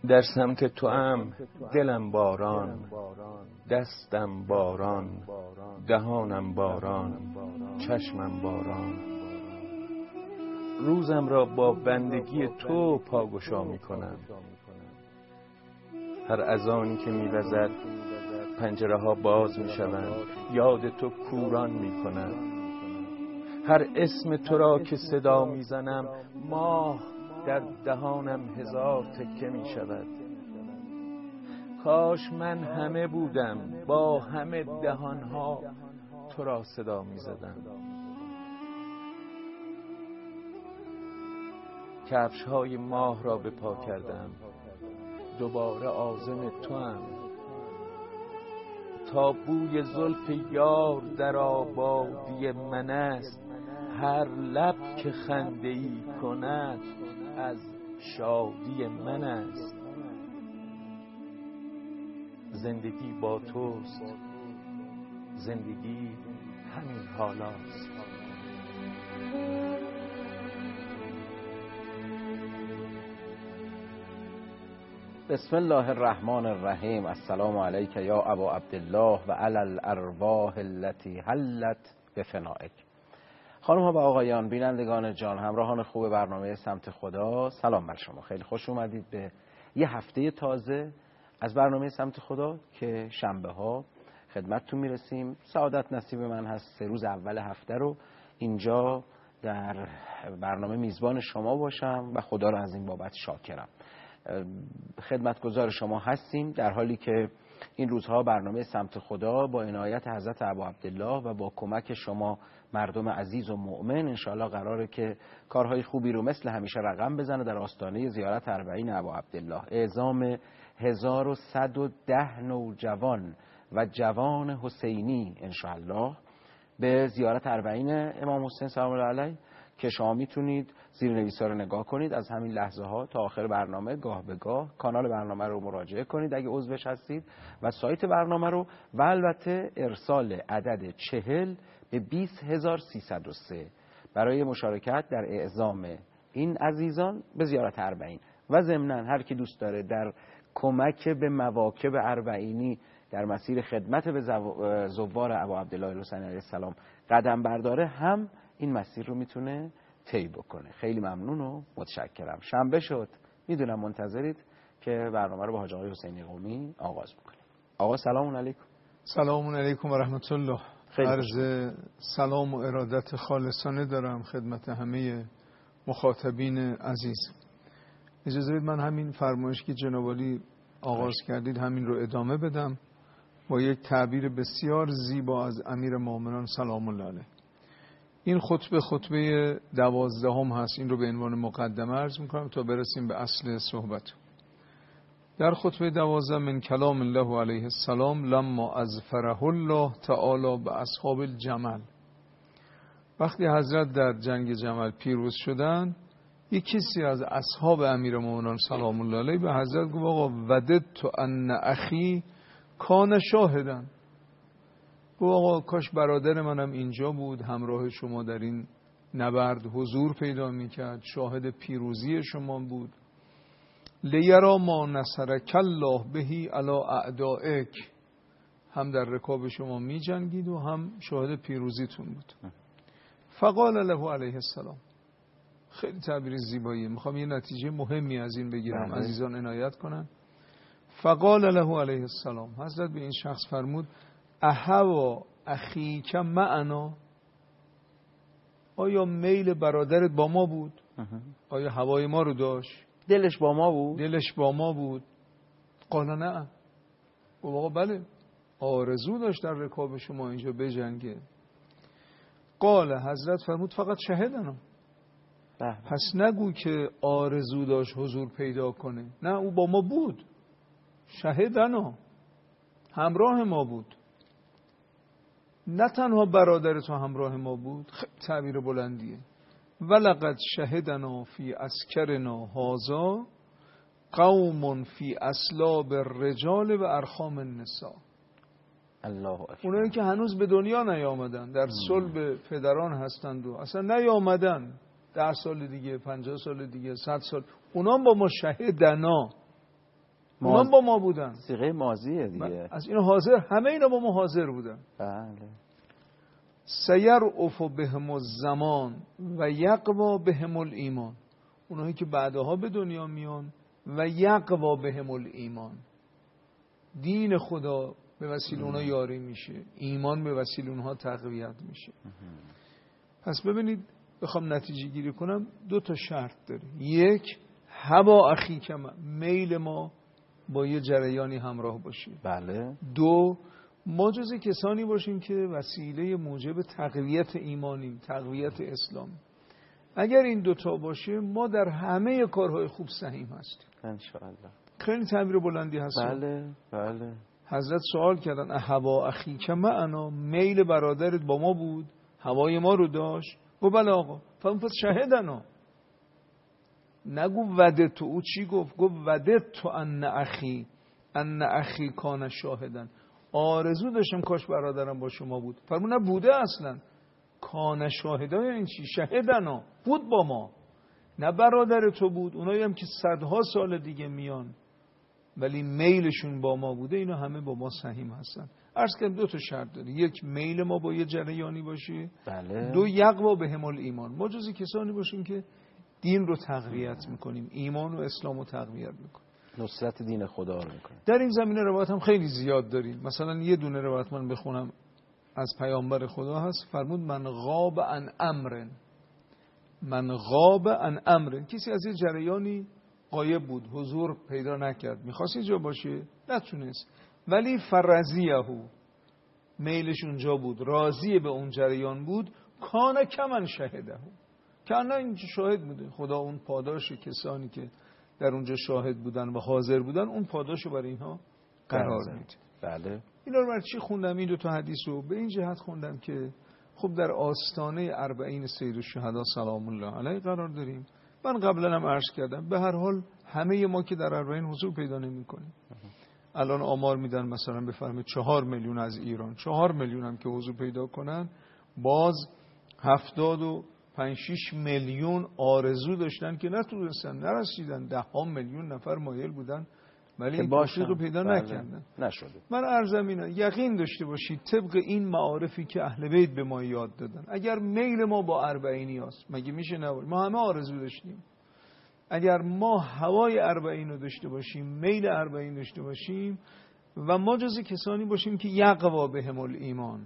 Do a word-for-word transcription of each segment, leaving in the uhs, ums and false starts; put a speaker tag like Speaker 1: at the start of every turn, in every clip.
Speaker 1: در سمت توام دلم باران، دستم باران، دهانم باران، چشمم باران. روزم را با بندگی تو پاگشا می کنم. هر اذانی که می وزد پنجره ها باز می شوند، یاد تو کوران می کنم. هر اسم تو را که صدا می زنم، ماه در دهانم هزار تکه می شود. کاش من همه بودم، با همه دهانها تو را صدا می زدم. کفش های ماه را به پا کردم، دوباره عازم تو ام. تا بوی زلف یار در آبادی من است، هر لب که خنده ای کند از شادی من است. زندگی با توست، زندگی همین حالاست.
Speaker 2: بسم الله الرحمن الرحیم. السلام علیک یا ابا عبدالله و علی الارواح التي حلت بفنائک. خانم ها و آقایان، بینندگان جان، همراهان خوب برنامه سمت خدا، سلام بر شما. خیلی خوش اومدید به یه هفته تازه از برنامه سمت خدا که شنبه ها خدمتتون میرسیم. سعادت نصیب من هست سه روز اول هفته رو اینجا در برنامه میزبان شما باشم و خدا رو از این بابت شاکرم. خدمتگزار شما هستیم در حالی که این روزها برنامه سمت خدا با عنایت حضرت ابا عبدالله و با کمک شما مردم عزیز و مؤمن انشاءالله قراره که کارهای خوبی رو مثل همیشه رقم بزنه در آستانه زیارت اربعین ابا عبدالله. اعزام هزار و صد و ده نوجوان و جوان حسینی انشاءالله به زیارت اربعین امام حسین سلام الله علیه که شما میتونید زیر نویسا رو نگاه کنید از همین لحظه ها تا آخر برنامه، گاه به گاه کانال برنامه رو مراجعه کنید اگه عضوش هستید و سایت برنامه رو، و البته ارسال عدد چهل به بیست هزار و سیصد و سه برای مشارکت در اعزام این عزیزان به زیارت اربعین. و ضمناً هر کی دوست داره در کمک به مواکب اربعینی در مسیر خدمت به زوار ابا عبدالله الحسینی علیه السلام قدم برداره هم این مسیر رو میتونه طی بکنه. خیلی ممنون و متشکرم. شنبه شد، میدونم منتظرید که برنامه رو با حاج آقای حسینی قمی آغاز بکنیم. آقا سلام علیکم.
Speaker 3: سلام علیکم و رحمت الله. عرض سلام و ارادت خالصانه دارم خدمت همه مخاطبین عزیز. اجازه بدید من همین فرمایش که جناب عالی آغاز کردید همین رو ادامه بدم با یک تعبیر بسیار زیبا از امیر مومنان سلام الله علیه. این خطبه خطبه دوازدهم هست. این رو به عنوان مقدمه عرض میکنم تا برسیم به اصل صحبت. در خطبه دوازده من کلام الله علیه السلام لما اظفره الله تعالی به اصحاب الجمل. وقتی حضرت در جنگ جمل پیروز شدند، یک کسی از اصحاب امیر مومنان سلام الله علیه به حضرت گفت آقا وددت ان اخی کان شاهدن. گفت آقا کاش برادر منم اینجا بود، همراه شما در این نبرد حضور پیدا میکرد، شاهد پیروزی شما بود. لیرا ما نصرک الله بهی علی اعدائک، هم در رکاب شما می جنگید و هم شاهد پیروزیتون بود. فقال له علیه السلام. خیلی تعبیر زیباییه. میخوام یه نتیجه مهمی از این بگیرم، عزیزان عنایت کنن. فقال له علیه السلام، حضرت به این شخص فرمود احوا اخیک معنا، آیا میل برادرت با ما بود؟ آیا هوای ما رو داشت؟
Speaker 2: دلش با ما بود؟
Speaker 3: دلش با ما بود. قال نه. گفت آقا بله، آرزو داشت در رکاب شما اینجا بجنگه. قال، حضرت فرمود فقط شهدنا. پس نگو که آرزو داشت حضور پیدا کنه، نه، او با ما بود، شهدنا، همراه ما بود. نه تنها برادر تو همراه ما بود، خیلی تعبیر بلندیه. ولقد شهدنا فی اسکرنا هذا قوم فی اسلاب الرجال و ارخام النساء.
Speaker 2: الله اکبر.
Speaker 3: اونایی که هنوز به دنیا نیامدن، در صلب پدران هستند و اصلا نیامدن، ده سال دیگه، پنجاه سال دیگه، صد سال، اونا با ما شهدنا. اونا با ما بودن.
Speaker 2: صیغه ماضیه دیگه.
Speaker 3: از اینو حاضر، همه اینا با ما حاضر بودن.
Speaker 2: بله.
Speaker 3: سیرعف بهم الزمان و یقوا بهم الایمان. اونایی که بعدها به دنیا میان و یقوا بهم الایمان، دین خدا به وسیله اونها یاری میشه، ایمان به وسیله اونها تقویت میشه. پس ببینید بخوام نتیجه گیری کنم دو تا شرط داره. یک، هوا اخی که میل ما با یه جریانی همراه باشه.
Speaker 2: بله.
Speaker 3: دو، ما جز کسانی باشیم که وسیله موجب تقویت ایمانیم، تقویت اسلام. اگر این دوتا باشه ما در همه کارهای خوب سهیم هستیم
Speaker 2: انشاءالله.
Speaker 3: خیلی تعبیر بلندی هست.
Speaker 2: بله بله.
Speaker 3: حضرت سوال کردن هوا اخی که معنا، میل برادرت با ما بود، هوای ما رو داشت. گفت بله آقا. فهم پس شهدنا. نگو وده تو. او چی گفت؟ گفت وده تو ان اخی ان اخی کان شاهدن. آرزو داشتم کاش برادرم با شما بود. فرمون نه بوده اصلا. کان شاهدن یعنی چی؟ شهدنا، بود با ما. نه برادر تو بود، اونایی هم که صدها سال دیگه میان ولی میلشون با ما بوده، اینا همه با ما سهیم هستن. عرض کردم دو تا شرط داره. یک، میل ما با یه جریانی باشه.
Speaker 2: بله.
Speaker 3: دو، یقوا بهم الایمان. ما جزی کسانی باشیم که دین رو تقویت میکنیم، ایمان و اسلام رو تقویت میکنیم،
Speaker 2: نصرت دین خدا رو میکنیم.
Speaker 3: در این زمینه روایت هم خیلی زیاد داریم. مثلا یه دونه روایت من بخونم از پیامبر خدا هست، فرمود من غاب عن امر، من غاب عن امر. کسی از یه جریانی غایب بود، حضور پیدا نکرد، میخواست اینجا باشه نتونست، ولی فرضیه، میلش اونجا بود، راضی به اون جریان بود، کان کمن شهده، کانا اینجا شاهد بوده. خدا اون پاداش کسانی که در اونجا شاهد بودن و حاضر بودن، اون پاداشو برای اینها قرار میده.
Speaker 2: بله.
Speaker 3: اینا رو برای چی خوندم؟ این دو تا حدیث رو به این جهت خوندم که خب در آستانه اربعین سید الشهدا سلام الله علیه قرار داریم. من قبلا هم عرض کردم به هر حال همه ما که در اربعین حضور پیدا نمی‌کنیم. الان آمار میدن مثلا بفرمایید چهار میلیون از ایران، چهار میلیون هم که حضور پیدا کنن، باز هفتاد و پنج شش میلیون آرزو داشتن که نتونستن، نرسیدن. ده ها میلیون نفر مایل بودن ولی این توفیق رو پیدا بله. نکردن،
Speaker 2: نشده.
Speaker 3: من عرضم اینه یقین داشته باشید طبق این معارفی که اهل بیت به ما یاد دادن، اگر میل ما با اربعینی هست، مگه میشه نباشه؟ ما همه آرزو داشتیم. اگر ما هوای اربعین رو داشته باشیم، میل اربعین داشته باشیم و ما جز کسانی باشیم که یقوا بهم الایمان،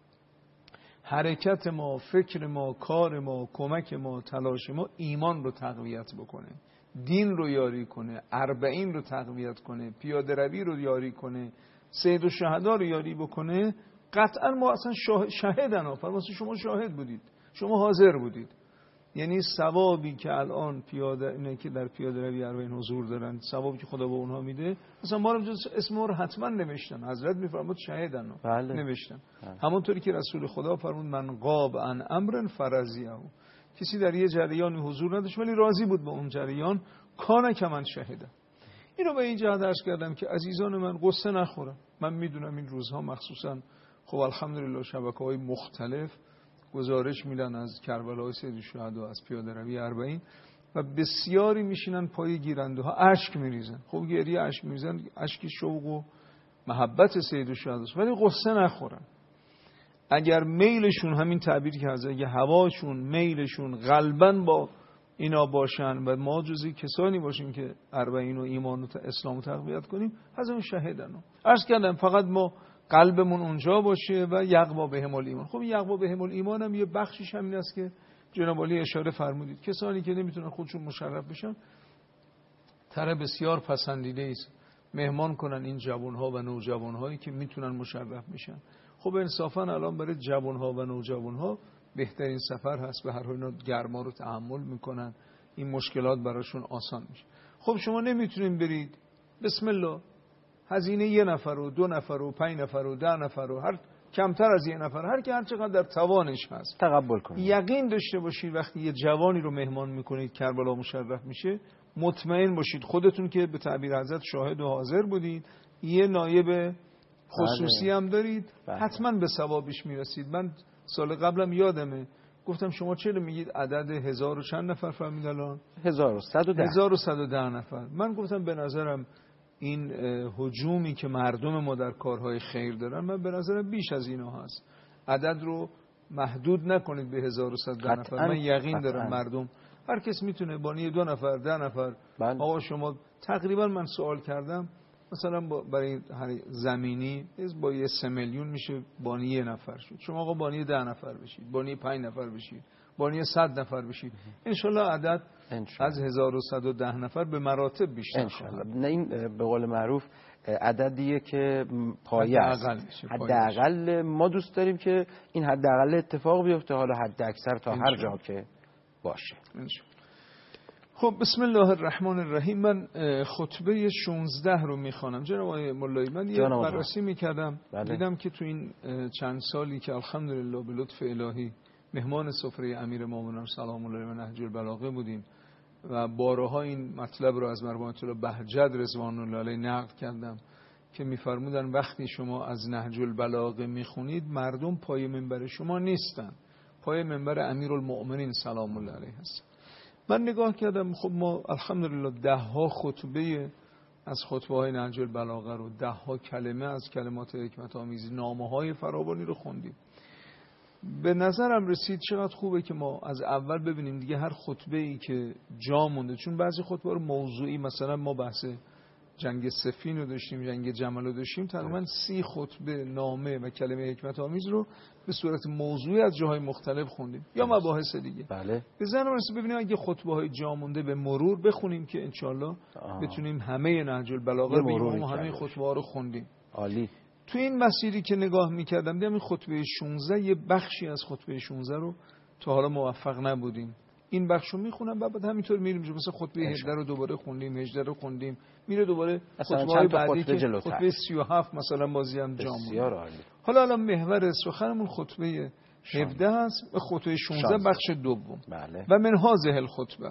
Speaker 3: حرکت ما، فکر ما، کار ما، کمک ما، تلاش ما ایمان رو تقویت بکنه، دین رو یاری کنه، اربعین رو تقویت کنه، پیاده روی رو یاری کنه، سید الشهدا رو یاری بکنه، قطعا ما اصلا شاهد شاهدن. فرماسه شما شاهد بودید، شما حاضر بودید. یعنی ثوابی که الان پیاده اینه که در پیاده روی اربعین حضور دارن، ثوابی که خدا به اونها میده، مثلا ما رو اسم ما رو حتما نوشتن. حضرت میفرماد شاهدن
Speaker 2: بله.
Speaker 3: نوشتن.
Speaker 2: بله.
Speaker 3: همونطوری که رسول خدا فرمود من غاب عن امر فرضیه، کسی در یه جریانی حضور نداشت ولی راضی بود به اون جریان، کان کمن شهده. اینو به این جهت عرض کردم که عزیزان من قصه نخورن. من میدونم این روزها مخصوصا خب الحمدلله شبکه‌های مختلف گزارش میدن از کربلای سید الشهدا، از پیاده روی اربعین و بسیاری میشینن پای گیرنده ها اشک میریزن. خب گریه اشک میریزن، اشک شوق و محبت سید الشهدا، ولی قصه نخورن. اگر میلشون همین تعبیری که هست، اگه هواشون، میلشون قلباً با اینا باشن و ما جزی کسانی باشیم که اربعین و ایمان و اسلام رو تقویت کنیم، از اون شهدن. عرض کردم فقط ما قلبمون اونجا باشه و یقوا بهم الایمان. خب یقوا بهم الایمان هم یه بخشش همین است که جناب عالی اشاره فرمودید، کسانی که نمیتونن خودشون مشرف بشن، طرح بسیار پسندیده است مهمان کنن این جوانها و نوجوانهایی که میتونن مشرف بشن. خب انصافا الان برای جوانها و نوجوانها بهترین سفر هست، به هر حال اینا گرما رو تحمل میکنن، این مشکلات براشون آسان میشه. خب شما نمیتونین برید بسم الله هزینه یه نفر و دو نفر و پنج نفر و ده نفر و هر کمتر از یه نفر، هر کی هر چقدر در توانش هست
Speaker 2: تقبل کنید.
Speaker 3: یقین داشته باشید وقتی یه جوانی رو مهمان میکنید کربلا مشرف میشه، مطمئن باشید خودتون که به تعبیر حضرت شاهد و حاضر بودید، یه نایب خصوصی هم دارید، بله. حتما به ثوابش میرسید. من سال قبلم یادمه گفتم شما چرا میگید عدد هزار و چند نفر فرمید الان؟
Speaker 2: هزار و صد و ده.
Speaker 3: هزار و صد و ده نفر. من گفتم به نظرم این هجومی که مردم ما در کارهای خیر دارن، من به نظرم بیش از اینا هست. عدد رو محدود نکنید به هزار و صد نفر. من یقین
Speaker 2: قطعاً.
Speaker 3: دارم مردم هر کس میتونه بانی دو نفر ده نفر. آقا شما تقریبا من سوال کردم مثلا برای زمینی با یه سه میلیون میشه بانی یه نفر شد. شما آقا بانی ده نفر بشید، بانی پنج نفر بشید، بانی صد نفر بشید، انشالله عدد انشالله. از هزار و صد و ده نفر به مراتب بیشتر خواهد.
Speaker 2: نه این به قول معروف عددیه که پایه است. حداقل ما دوست داریم که این حداقل اتفاق بیفته، حالا حد اکثر تا هر جا که باشه.
Speaker 3: انشالله. خب بسم الله الرحمن الرحیم. من خطبه شانزده رو میخوانم. جناب آقای مولایی، من یه بررسی میکردم، دیدم که تو این چند سالی که الحمدلله به لطف الهی مهمان سفره امیر مومنان سلام الله علیه و نهج البلاغه بودیم و بارها این مطلب رو از مرحوم آیت الله بهجت رضوان الله علیه نقل کردم که میفرمودن وقتی شما از نهج البلاغه میخونید مردم پای منبر شما نیستن، پای منبر امیرالمؤمنین سلام الله علیه هست. من نگاه کردم، خب ما الحمدلله ده ها خطبه از خطبه های نهج البلاغه رو، ده ها کلمه از کلمات حکمت آمیز، نامه های فراوانی رو خوندیم. به نظرم رسید چقدر خوبه که ما از اول ببینیم دیگه هر خطبه ای که جا مونده، چون بعضی خطبه رو موضوعی، مثلا ما بحث جنگ صفین رو داشتیم، جنگ جمل رو داشتیم، تقریبا سی خطبه نامه و کلمه حکمت آمیز رو به صورت موضوعی از جاهای مختلف خوندیم یا مباحث دیگه.
Speaker 2: بله.
Speaker 3: به ذهنم رسید ببینیم اگه خطبه های جا مونده به مرور بخونیم که انشالله بتونیم همه نهج البلاغه رو بگیم و همه خطبه ها رو خوندیم.
Speaker 2: عالی.
Speaker 3: تو این مسیری که نگاه میکردم دیدم این خطبه شانزده یه بخشی از خطبه شانزده رو تا حالا موفق نبودیم. این بخش رو میخونم بعد همینطور میریم، مثلا خطبه هجده رو دوباره خوندیم، هجده رو خوندیم، میره دوباره خطبه های بعدی که جلوتر. خطبه سی و هفت مثلا بازی هم جا مونده. حالا الان محور سخنمون خطبه هفده هست و خطبه شانزده بخش دوم.
Speaker 2: بله.
Speaker 3: و من هذه الخطبه.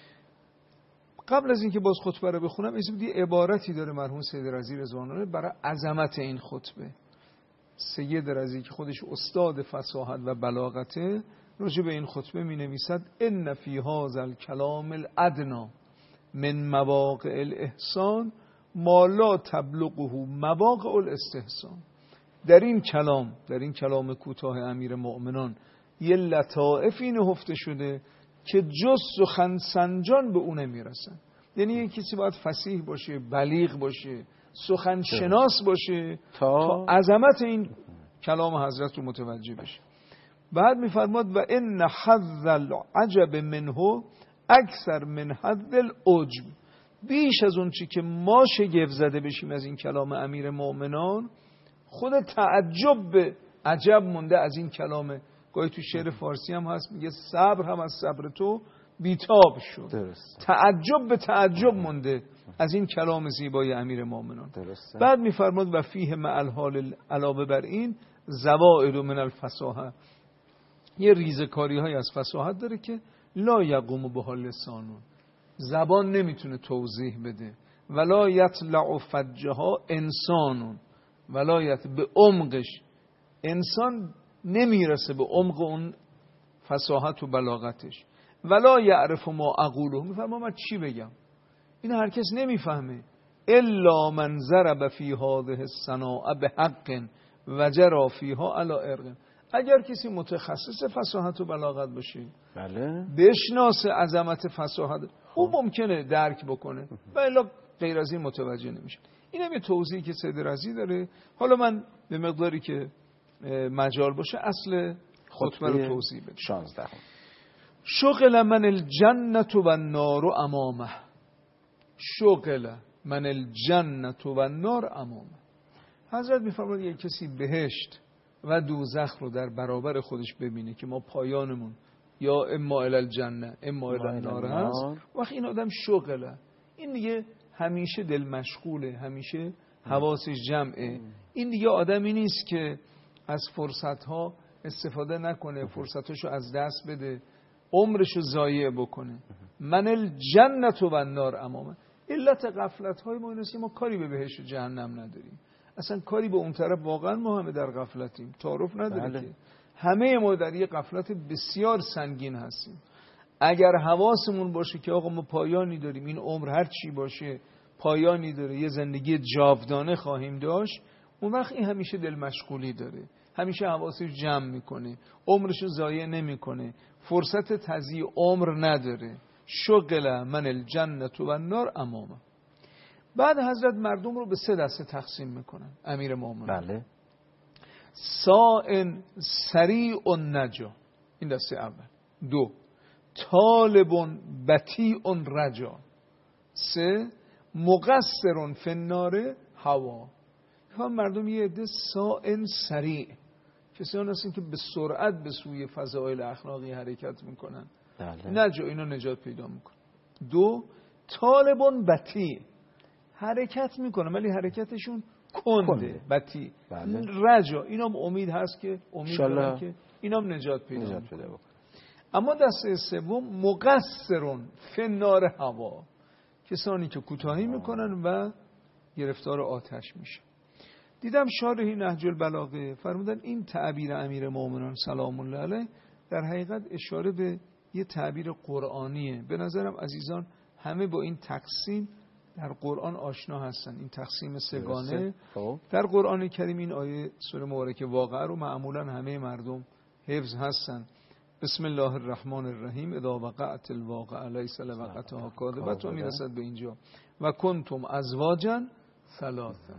Speaker 3: قبل از اینکه باز خطبه رو بخونم از بودی عبارتی داره مرحوم سید رضی رضوان الله برای عظمت این خطبه. سید رضی که خودش استاد فصاحت و بلاغته راجع به این خطبه می نویسد ان فی هذا الکلام الادنا من مواقع الاحسان ما لا تبلغه مواقع الاستحسان. در این کلام، در این کلام کوتاه امیر مؤمنان یه لطائفی نهفته شده که جز سخن سنجان به اون نمیرسن. یعنی یک کسی باید فصیح باشه، بلیغ باشه، سخن شناس باشه تا عظمت این کلام حضرت رو متوجه بشه. بعد میفرماد و ان حظ العجب منه اکثر من حظ العجب. بیش از اون چی که ما شگفت زده بشیم از این کلام امیر مؤمنان، خود تعجب به عجب مونده از این کلام. گاهی تو شعر فارسی هم هست میگه صبر هم از صبر تو بیتاب شد.
Speaker 2: درست.
Speaker 3: تعجب به تعجب مونده از این کلام زیبای امیر مؤمنان.
Speaker 2: درست.
Speaker 3: بعد میفرماد و فیه مع الحال علاوه بر این زوائد من الفصاحه، یه ریزکاری های از فصاحت داره که لا یقوم بها لسانون، زبان نمیتونه توضیح بده. ولا یطلع فجها انسانون، ولایت به عمقش انسان نمیرسه به عمق اون فصاحت و بلاغتش. ولا یعرف ما اقوله، میفهمم من چی بگم، این هر کس نمیفهمه. الا من ضرب فی هذه الصناعه بحق و جرى فیها علی ارق. اگر کسی متخصص فصاحت و بلاغت باشه،
Speaker 2: بله،
Speaker 3: بشناسه عظمت فصاحت، او ممکنه درک بکنه و الا غیر از این متوجه نمیشه. این هم یه توضیحی که سید رضی داره. حالا من به مقداری که مجال باشه اصل خطبه رو توضیح بدم.
Speaker 2: شانزده.
Speaker 3: شغل من الجنة و النار امامه. شغل من الجنة و النار امامه. حضرت میفرماید یک کسی بهشت و دوزخ رو در برابر خودش ببینه که ما پایانمون یا اما الی الجنه اما الی النار هست، وقتی این آدم شغله، این دیگه همیشه دل مشغوله، همیشه حواسش جمعه. این دیگه آدمی نیست که از فرصتها استفاده نکنه، فرصتاشو از دست بده، عمرشو ضایع بکنه. من الجنة و النار امامه. علت غفلت‌های ما اینه که ما کاری به بهشت و جهنم نداریم، اصلا کاری به اون طرف، واقعا ما همه در غفلتیم، تعارف نداره. بله. که همه ما در یه غفلت بسیار سنگین هستیم. اگر حواسمون باشه که آقا ما پایانی داریم، این عمر هر چی باشه پایانی داره، یه زندگی جاودانه خواهیم داشت، اون وقت این همیشه دل مشغولی داره، همیشه حواسش جمع میکنه، عمرش رو ضایع نمیکنه، فرصت تضییع عمر نداره. شغل من الجنت و النار امامه. بعد حضرت مردم رو به سه دسته تقسیم میکنن امیر مومنین.
Speaker 2: بله.
Speaker 3: سائن سریع النجا، این دسته اول. دو، طالب بطیع رجا. سه، مقصر فی النار هوا. هم مردم یه عده سائن سریع، کسانی هستن که به سرعت به سوی فضائل اخلاقی حرکت میکنن.
Speaker 2: بله.
Speaker 3: نجا، اینا نجات پیدا میکنن. دو، طالب بطیع، حرکت میکنن ولی حرکتشون کنده، بطیع.
Speaker 2: بله.
Speaker 3: رجا، اینا هم امید هست که امید دارن که اینا هم نجات پیدا
Speaker 2: نجات
Speaker 3: میکنن.
Speaker 2: پیدا.
Speaker 3: اما دسته سوم مقصرون فی النار هوا، کسانی که کوتاهی میکنن و گرفتار آتش میشن. دیدم شارح نهج البلاغه فرمودن این تعبیر امیر مومنان سلام الله علیه در حقیقت اشاره به یه تعبیر قرآنیه. به نظرم عزیزان همه با این تقسیم در قرآن آشنا هستن، این تقسیم سگانه. در قرآن کریم این آیه سوره مبارکه واقعه رو معمولا همه مردم حفظ هستن. بسم الله الرحمن الرحیم، اذا وقعت الواقعه لیس لوقعتها کاذبة، و میرسد به اینجا و کنتم ازواجا ثلاثا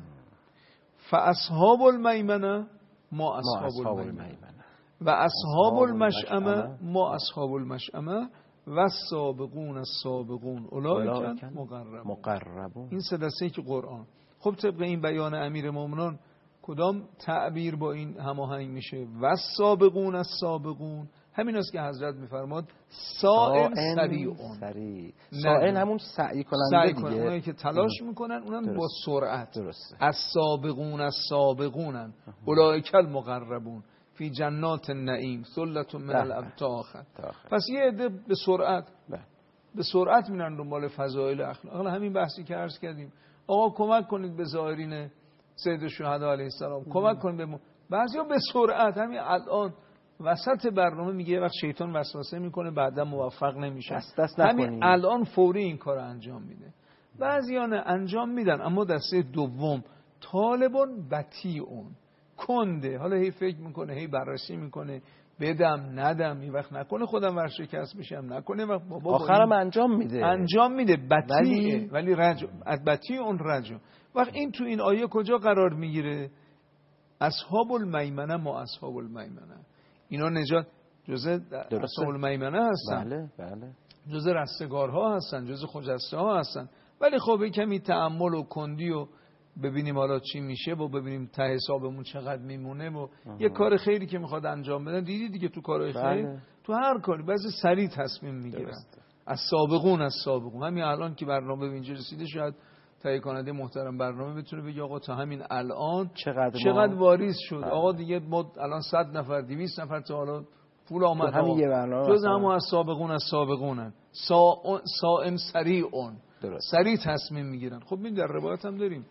Speaker 3: فاصحاب المیمنه ما اصحاب المیمنه و اصحاب المشأمه ما اصحاب المشأمه و السابقون السابقون اولئک مقربون. این سه دسته‌ای که قرآن. خب طبق این بیان امیر مومنان کدام تعبیر با این هماهنگ میشه؟ و السابقون السابقون، همین است که حضرت میفرماد سائن سریعون.
Speaker 2: سائن همون سعی کننده دیگه،
Speaker 3: اونایی که تلاش میکنن، اونم با سرعت. السابقون السابقون اولئک المقربون فی جنات النعیم ثلة من الابطار. پس یه عده به سرعت به سرعت میرن دنبال فضایل اخلاق. حالا همین بحثی که عرض کردیم، آقا کمک کنید به زائرین سید الشهدا علیه السلام، کمک کنید به م... بعضیا به سرعت همین الان وسط برنامه میگه وقت شیطان وسوسه میکنه بعدا موفق نمیشه،
Speaker 2: دست دست
Speaker 3: همین الان فوری این کار انجام میده. بعضیان انجام میدن اما دسته دوم طالبون بطیعون، کنده، حالا هی فکر میکنه، هی بررسی میکنه، بدم ندم، این وقت نکنه خودم ورشکست بشم، نکنه وقت بابا
Speaker 2: آخرم انجام میده
Speaker 3: انجام میده بطیعه، ولی رجع بطیعون رجع. وقت این تو این آیه کجا قرار میگیره؟ اصحاب المیمنه ما اصحاب المیمنه، اینا نجات جزء اصحاب المیمنه هستن.
Speaker 2: بله بله.
Speaker 3: جزء رستگارها هستن، جزء خجسته ها هستن. ولی خب کمی تأمل و کندی و ببینیم حالا چی میشه و ببینیم ته حسابمون چقدر میمونه و یه کار خیری که میخواد انجام بدن. دیدی دیگه تو کارهای خیر بله. تو هر کاری بعضی سریع تصمیم میگیرن. از سابقون از سابقون همین الان که برنامه به اینجا رسیده شاید تهیه کننده محترم برنامه بتونه بگه آقا تا همین الان
Speaker 2: چقدر,
Speaker 3: چقدر واریز شد. بله. آقا دیگه ما الان صد نفر دویست نفر تا حالا پول آمد.
Speaker 2: همین یه برنامه
Speaker 3: جز همون از سابقون از سابقونن سائم سریعون، سریع تصمیم میگیرن. خب این در روایت هم داریم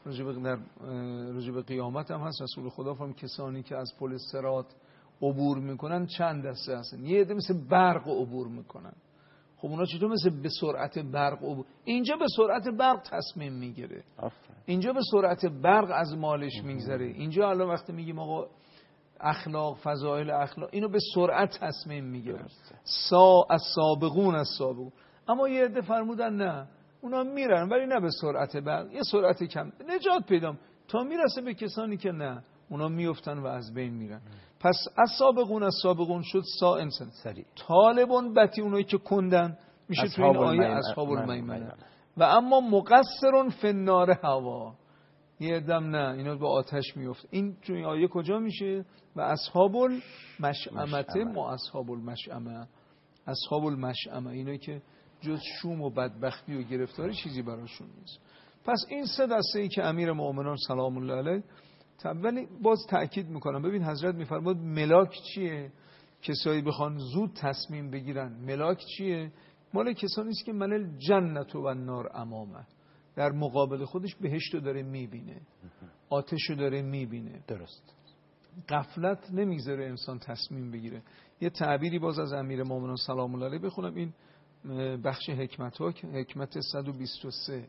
Speaker 3: راجع به قیامت هم هست. رسول خدا فرمود کسانی که از پل صراط عبور میکنن چند دسته هستن. یه عده مثل برق عبور میکنن. خب اونا چطور مثل به سرعت برق عبور؟ اینجا به سرعت برق تصمیم میگیره، اینجا به سرعت برق از مالش میگذره. اینجا الان وقتی میگیم آقا اخلاق فضائل اخلاق، اینو به سرعت تصمیم میگیرن. سا از سابقون از سابقون. اما یه عده فرمودن نه، اونا میرن ولی نه به سرعت برق، یه سرعت کم، نجات پیدا تا میرسه به کسانی که نه، اونا میفتن و از بین میرن. پس از سابقون از سابقون شد سائن سریع. طالبون بطی، اونایی که کندن میشه تو این آیه اصحاب المیمنه. و اما مقصرون فی النار هوا، یه دم نه، اینا به آتش میفت. این تو این آیه کجا میشه؟ و اصحاب المشأمه ما اصحاب المشأمه، اصحاب المشأمه اینایی که جز شوم و بدبختی و گرفتاری چیزی براشون نیست. پس این سه دسته ای که امیر مومنان سلام الله علیه، ولی باز تأکید میکنم ببین حضرت میفرماد ملاک چیه؟ کسایی بخوان زود تصمیم بگیرن. ملاک چیه؟ مال کسانی است که من الجنت و النار امامه، در مقابل خودش بهشت رو داره میبینه، آتش رو داره میبینه.
Speaker 2: درست.
Speaker 3: غفلت نمیذاره انسان تصمیم بگیره. یه تعبیری باز از امیر مومنان سلام الله علیه بخونم، این بخش حکمت ها، حکمت صد و بیست و سه.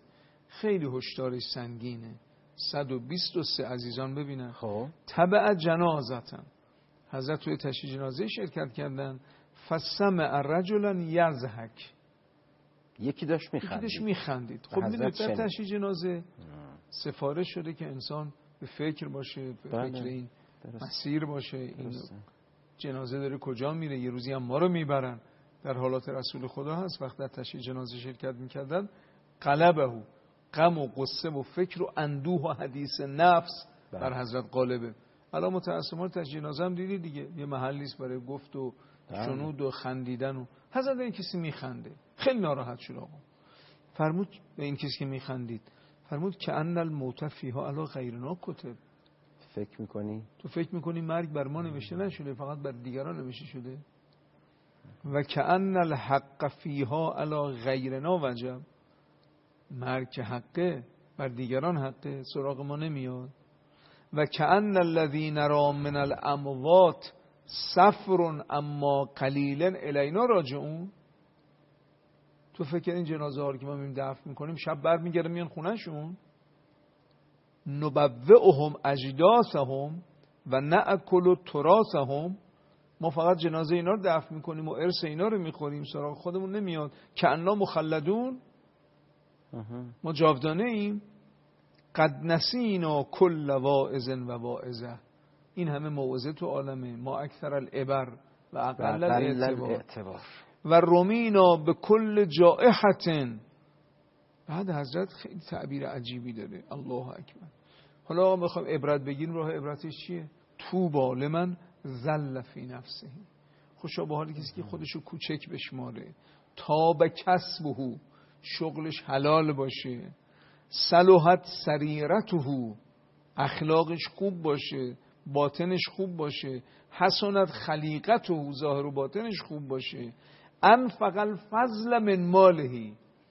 Speaker 3: خیلی هشدارش سنگینه. صد و بیست و سه عزیزان ببینن.
Speaker 2: خب
Speaker 3: تبع جنازتن، حضرت توی تشییع جنازه شرکت کردن. فسمع رجلا یضحک،
Speaker 2: یکی داشت
Speaker 3: یکی
Speaker 2: میخندید
Speaker 3: داشت میخندید. خب میدونید در تشییع جنازه سفارش شده که انسان به فکر باشه، به
Speaker 2: بله.
Speaker 3: فکر این
Speaker 2: درست.
Speaker 3: مسیر باشه، این
Speaker 2: درسته.
Speaker 3: جنازه داره کجا میره، یه روزی هم ما رو میبرن. در حالات رسول خدا هست وقت در تشییع جنازه شرکت میکردن، قلبه، غم و قصه و فکر و اندوه و حدیث نفس
Speaker 2: بله.
Speaker 3: بر حضرت غالبه. الان متأسفانه تشییع جنازه هم دیدی دیگه، یه محلی است برای گفت و شنود و خندیدن و حضرت این کسی میخنده، خیلی ناراحت شد آقا. فرمود به این کسی که میخندید، فرمود که ان الموت فیها علی غیرنا کتب.
Speaker 2: فکر میکنی؟
Speaker 3: تو فکر میکنی مرگ بر ما نوشته نشده، فقط بر دیگران نوشته شده؟ و کأن الحق فیها علی غیرنا وجب. مرگ که حقه، بر دیگران حقه، سراغ ما نمیاد. و کأن الذین را من الاموات سفر اما قلیلا الینا راجعون. تو فکر این جنازه ها رو که ما میریم دفن میکنیم شب برمیگردن میان خونهشون؟ نبوئهم اجداثهم و نأکل تراثهم. ما فقط جنازه اینا رو دفن میکنیم و ارث اینا رو میخوریم، سراغ خودمون نمیاد. کأننا مخلدون، ما جاودانه ایم. قد نسینا کل واعظ و واعظه. این همه موعظه تو عالمه، ما اکثر العبر و اقل الاعتبار. و رمینا به کل جائحة. بعد حضرت خیلی تعبیر عجیبی داره، الله اکبر. حالا بخوام عبرت بگیریم، راه عبرتش چیه؟ طوبی لمن ذل فی نفسه. خوشا به حال کسی که خودشو کوچک بشماره، طاب کسبه، شغلش حلال باشه، صلحت سریرته، اخلاقش خوب باشه، باطنش خوب باشه، حسنت خلیقته، ظاهر و باطنش خوب باشه. انفق الفضل من ماله،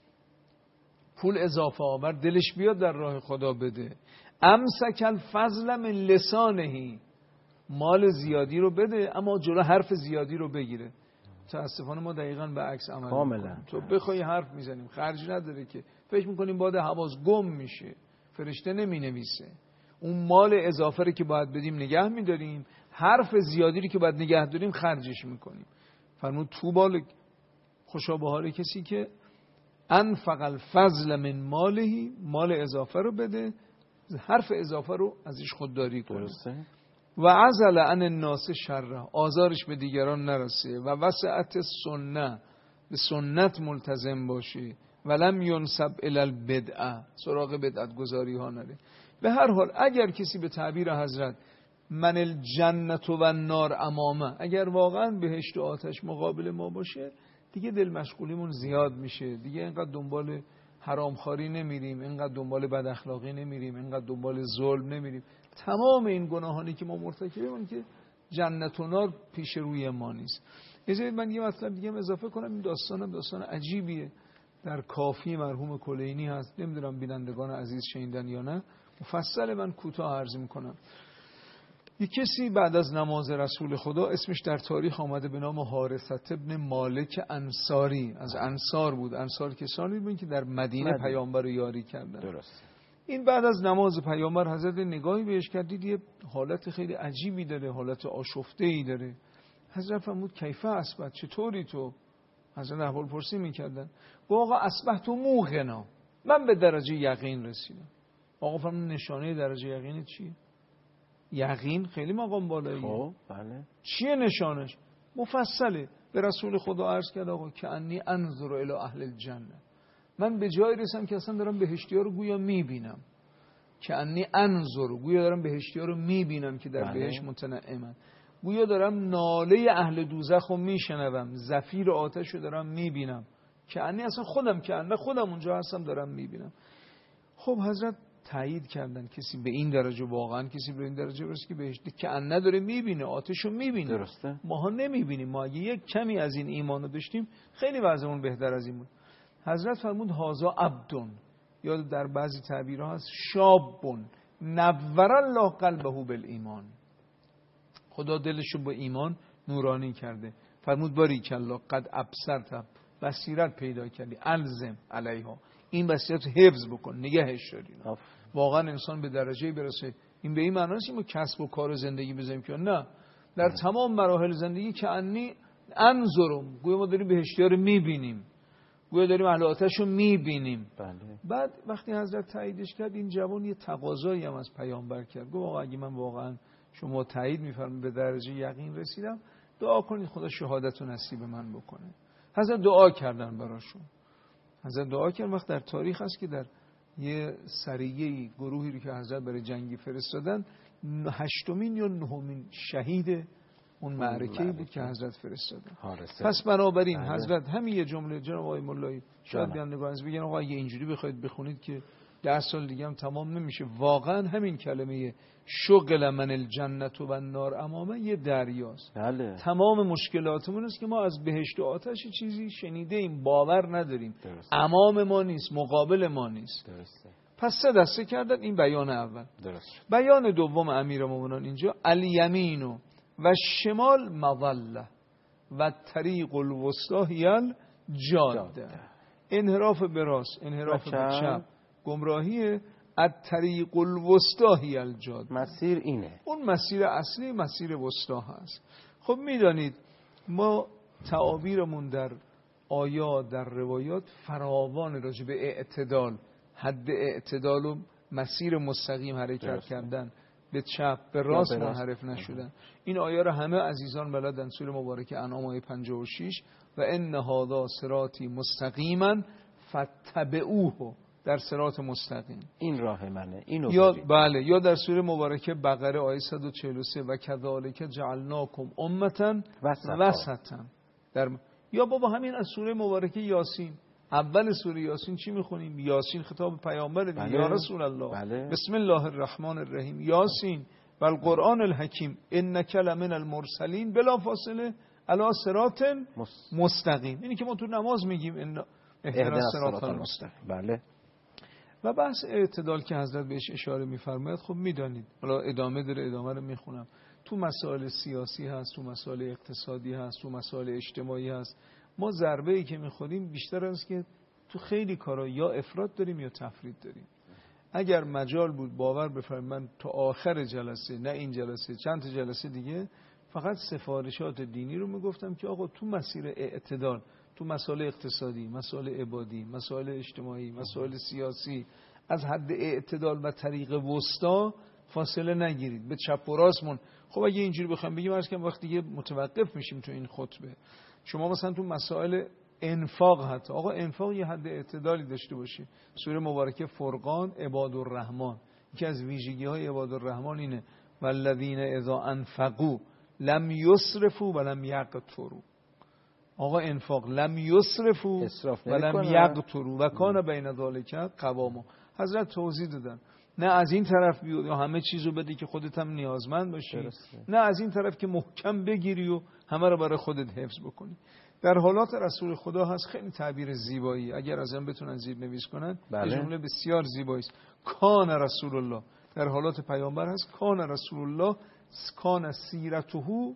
Speaker 3: پول اضافه آور دلش بیاد در راه خدا بده. امسک الفضل من لسانه، مال زیادی رو بده اما جلو حرف زیادی رو بگیره. متاسفانه ما دقیقاً به عکس عمل میکنیم. تو بخوای حرف میزنیم خرج نداره که، فکر میکنیم باد حواس گم میشه، فرشته نمی نویسه. اون مال اضافه رو که باید بدیم نگه میداریم، حرف زیادی رو که باید نگه داریم خرجش میکنیم. فرمود طوبی، خوشا به حال کسی که انفق الفضل من ماله، مال اضافه رو بده، حرف اضافه رو ازش خودداری کنه. و عزل عن الناس شر، آزارش به دیگران نرسه. و وسعت سنه، به سنت ملتزم باشه. ولم ینسب الی البدعه، سراغ بدعت گذاری ها نره. به هر حال اگر کسی به تعبیر حضرت من الجنت و النار امامه، اگر واقعا بهشت و آتش مقابل ما باشه، دیگه دل مشغولیمون زیاد میشه، دیگه اینقدر دنبال حرامخواری نمیریم، اینقدر دنبال بد اخلاقی نمیریم، اینقدر دنبال ظلم نمیریم. تمام این گناهانی که ما مرتکبیم که جنت و نار پیش روی ما نیست. اجازه من یه مطلب دیگه اضافه کنم. این داستانم داستان عجیبیه، در کافی مرحوم کلینی هست، نمیدونم بینندگان عزیز شنیدن یا نه، مفصل من کوتاه عرض میکنم. یک کسی بعد از نماز رسول خدا، اسمش در تاریخ آمده به نام حارثة ابن مالک انصاری، از انصار بود. انصار کسانی بود که در مدینه, مدینه. پیامبر رو یاری کردن. درست. این بعد از نماز پیامبر حضرت نگاهی بهش کردید، یه حالت خیلی عجیبی داره، حالت آشفته‌ای داره. حضرت فرمود کیفه اصبحت، چطوری تو؟ حضرت احوال پرسی میکردن. آقا اصبحت موقنا، من به درجه یقین رسیدم. آقا فرمود نشانه درجه یقین چیه؟ یقین خیلی مقام بالاییه.
Speaker 2: خب بله.
Speaker 3: چیه نشانش؟ مفصله. به رسول خدا عرض کرد آقا که انی انظر الی اهل الجنه، من به جایی رسیدم که اصلا دارم بهشتی‌ها رو گویا میبینم. که انی انظر، گویا دارم بهشتی‌ها رو میبینم که در بهشت متنعمن. گویا دارم ناله اهل دوزخ رو میشنوم، زفیر آتش رو دارم میبینم. که انی اصلا خودم که انی خودم اونجا هستم دارم میبینم. خب حضرت تایید کردن کسی به این درجه، واقعا کسی به این درجه برسه که بهشت که ان نداره میبینه، آتشو میبینه.
Speaker 2: درسته.
Speaker 3: ماها نمیبینیم. ما اگه یک کمی از این ایمانو داشتیم خیلی وضعمون بهتر از این بود. حضرت فرمود هازا عبدون، یا در بعضی تعبیرها هست شابون نور الله قلبه بالایمان، خدا دلشو با ایمان نورانی کرده. فرمود باریک الله قد ابصرت بصیرت پیدا کردی، الزم علیها، این بصیرت حفظ بکن، نگهش داری. واقعا انسان به درجه برسه. این به این معنی نیست ما کسب و کار و زندگی بزنیم که نه، در تمام مراحل زندگی که انی انظرم، گویا ما داریم بهشتی‌ها رو میبینیم، گویا داریم اهل آتش رو میبینیم.
Speaker 2: بله.
Speaker 3: بعد وقتی حضرت تاییدش کرد، این جوان یه تقاضایی هم از پیامبر کرد، گفت آقا اگه من واقعا شما تایید میفرمایید به درجه یقین رسیدم، دعا کنید خدا شهادت رو نصیب من بکنه. حضرت دعا کردن براشون. حضرت دعا کرد. وقت در تاریخ هست که در یه سریه گروهی رو که حضرت برای جنگی فرستادن، هشتمین یا نهمین شهید اون معرکه‌ای بود که حضرت فرستادن. پس بنابراین بله. حضرت همین یه جمله جناب آقای مولایی شاید بیان نگاهنز بگن آقا اگه اینجوری بخواید بخونید که ده سال دیگه هم تمام نمیشه. واقعا همین کلمه شغل من الجنت و النار امامه یه دریاست.
Speaker 2: بله.
Speaker 3: تمام مشکلاتمون است که ما از بهشت و آتش چیزی شنیده ایم، باور نداریم. درسته. امام ما نیست، مقابل ما نیست.
Speaker 2: درسته.
Speaker 3: پس سه دسته کردن. این بیان اول.
Speaker 2: درسته.
Speaker 3: بیان دوم امیرالمومنین اینجا الیمین و شمال مظله و طریق الوسطی هی الجاده. انحراف به راست، انحراف به چپ گمراهیه. از طریق الوسطی هی الجاده،
Speaker 2: مسیر اینه،
Speaker 3: اون مسیر اصلی مسیر وسطا هست. خب میدانید ما تعابیرمون در آیات در روایات فراوان راجع به اعتدال، حد اعتدال و مسیر مستقیم حرکت درست. کردن، به چپ به راست منحرف نشدن. این آیه را همه عزیزان بلدن. سوره مبارکه انعام آیه پنجاه و شش و ان هذا صراطی مستقیما فاتبعوه، در صراط مستقیم، این
Speaker 2: راه منه، اینو
Speaker 3: یا بله. یا در سوره مبارکه بقره آیه صد و چهل و سه و کذالک جعلناکم امة وسطا در م... یا بابا همین از سوره مبارکه یاسین، اول سوره یاسین چی میخونیم؟ یاسین خطاب پیامبر دیگه. بله. یا رسول الله بله. بسم الله الرحمن الرحیم یاسین و القرآن الحکیم انک لمن المرسلین بلا فاصله علی صراط مستقیم. اینی که ما تو نماز میگیم ان اهدنا الصراط المستقیم.
Speaker 2: بله.
Speaker 3: و بحث اعتدال که حضرت بهش اشاره می‌فرماید، خب میدانید، حالا ادامه داره، ادامه رو میخونم. تو مسائل سیاسی هست، تو مسائل اقتصادی هست، تو مسائل اجتماعی هست. ما ضربه‌ای که می‌خوریم بیشتر از که تو خیلی کارا یا افراط داریم یا تفرید داریم. اگر مجال بود باور بفرمایید من تا آخر جلسه، نه این جلسه، چند تا جلسه دیگه، فقط سفارشات دینی رو میگفتم که آقا تو مسیر اعتدال، تو مسائل اقتصادی، مسائل عبادی، مسائل اجتماعی، مسائل سیاسی، از حد اعتدال و طریق وسطا فاصله نگیرید، به چپ و راستمون. خب اگه اینجوری بخوام بگیم عرض کنم وقتی دیگه متوقف میشیم تو این خطبه. شما مثلا تو مسائل انفاق، حتی آقا انفاق یه حد اعتدالی داشته باشه. سوره مبارکه فرقان عباد الرحمن، یکی از ویژگی‌های عباد الرحمن اینه والذین اذا انفقوا لم یسرفوا ولم یقتروا. آقا انفاق لم یسرفوا ولم یقتروا و کان بین ذالک قواما. حضرت توضیح دادن نه از این طرف بیاد یا همه چیزو بدی که خودت هم نیازمند باشی، نه از این طرف که محکم بگیری و همه رو برای خودت حفظ بکنی. در حالات رسول خدا هست خیلی تعبیر زیبایی، اگر از هم بتونن زیر نویس کنن، بله. یه جمله بسیار زیبایی است. کان رسول الله، در حالات پیامبر هست کان رسول الله کان سیرته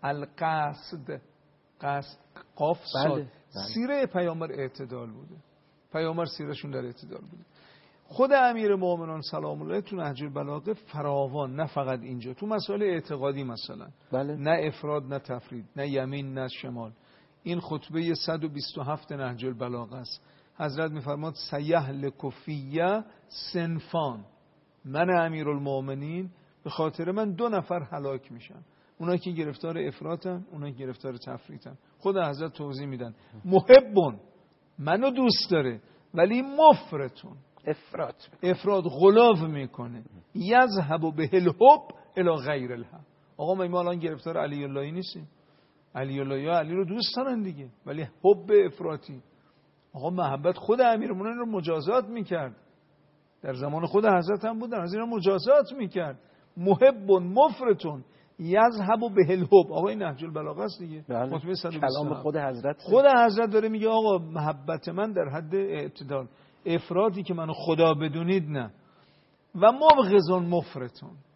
Speaker 3: القصد، قصد قاف صاد. بله. بله. سیره پیامبر اعتدال بوده، پیامبر سیرشون در اعتدال بوده. خود امیر مومنان سلام الله تو نهج البلاغه فراوان، نه فقط اینجا، تو مسائل اعتقادی مثلا، بله. نه افراد نه تفرید، نه یمین نه شمال. این خطبه صد و بیست و هفت نهج البلاغه است. حضرت میفرماد سیهلک فی صنفان، من امیرالمومنین به خاطر من دو نفر هلاک میشن، اونایی که گرفتار افراطن، اونایی که گرفتار تفریطن. خود حضرت توضیح میدن محبون، منو دوست داره ولی مفرطون،
Speaker 2: افراط
Speaker 3: افراط غلو میکنه، یذهب به الحب الی غیر الحب. آقا ما الان گرفتار علی اللهی نیستیم، علی اللهی علی رو دوست دارن دیگه، ولی حب افراطی. آقا محبت خود امیرالمومنین رو مجازات میکرد، در زمان خود حضرت هم بودن، از اینا مجازات میکرد. محب مفرطون یذهب به الحب. آقا این نهج البلاغه است دیگه،
Speaker 2: خطبه کلام خود حضرت.
Speaker 3: خود حضرت داره میگه آقا محبت من در حد اعتدال، افراطی که منو خدا بدونید نه. و مبغضون مفرطون،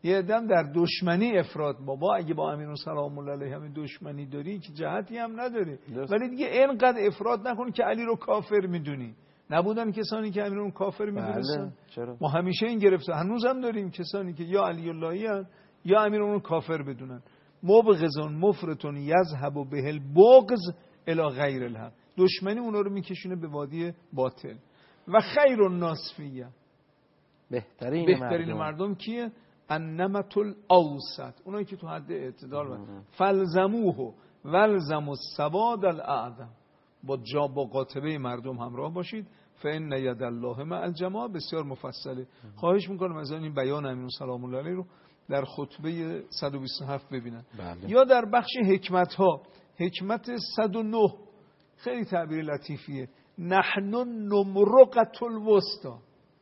Speaker 3: یه عدم در دشمنی افراد. بابا اگه با امیر سلام الله علیه همین دشمنی داری که جهتی هم نداری، ولی دیگه اینقدر افراد نکن که علی رو کافر میدونی. نبودن کسانی که امیر رو کافر میدونستن؟
Speaker 2: چرا؟
Speaker 3: ما همیشه این گرفته، هنوز هم داریم کسانی که یا علی اللهی هستن یا امیر رو کافر بدونن. مبغضون مفرطون یذهب به البغض الی غیر الحق. دشمنی اونا رو میکشونه به وادی باطل. و خیر الناس فیه،
Speaker 2: بهترین,
Speaker 3: بهترین
Speaker 2: مردم,
Speaker 3: مردم کیه؟ النمط الاوسط، اونایی که تو حد اعتدال و فلزموه ولزموا السواد الاعظم. با جا با قاطبه مردم همراه باشید. فإن ید الله مع الجماعه. بسیار مفصله. خواهش میکنم از این بیان امین سلام الله علیه رو در خطبه صد و بیست و هفت ببینن.
Speaker 2: بله.
Speaker 3: یا در بخش حکمت ها، حکمت صد و نه، خیلی تعبیر لطیفیه. نحن نمرقة الوسطی.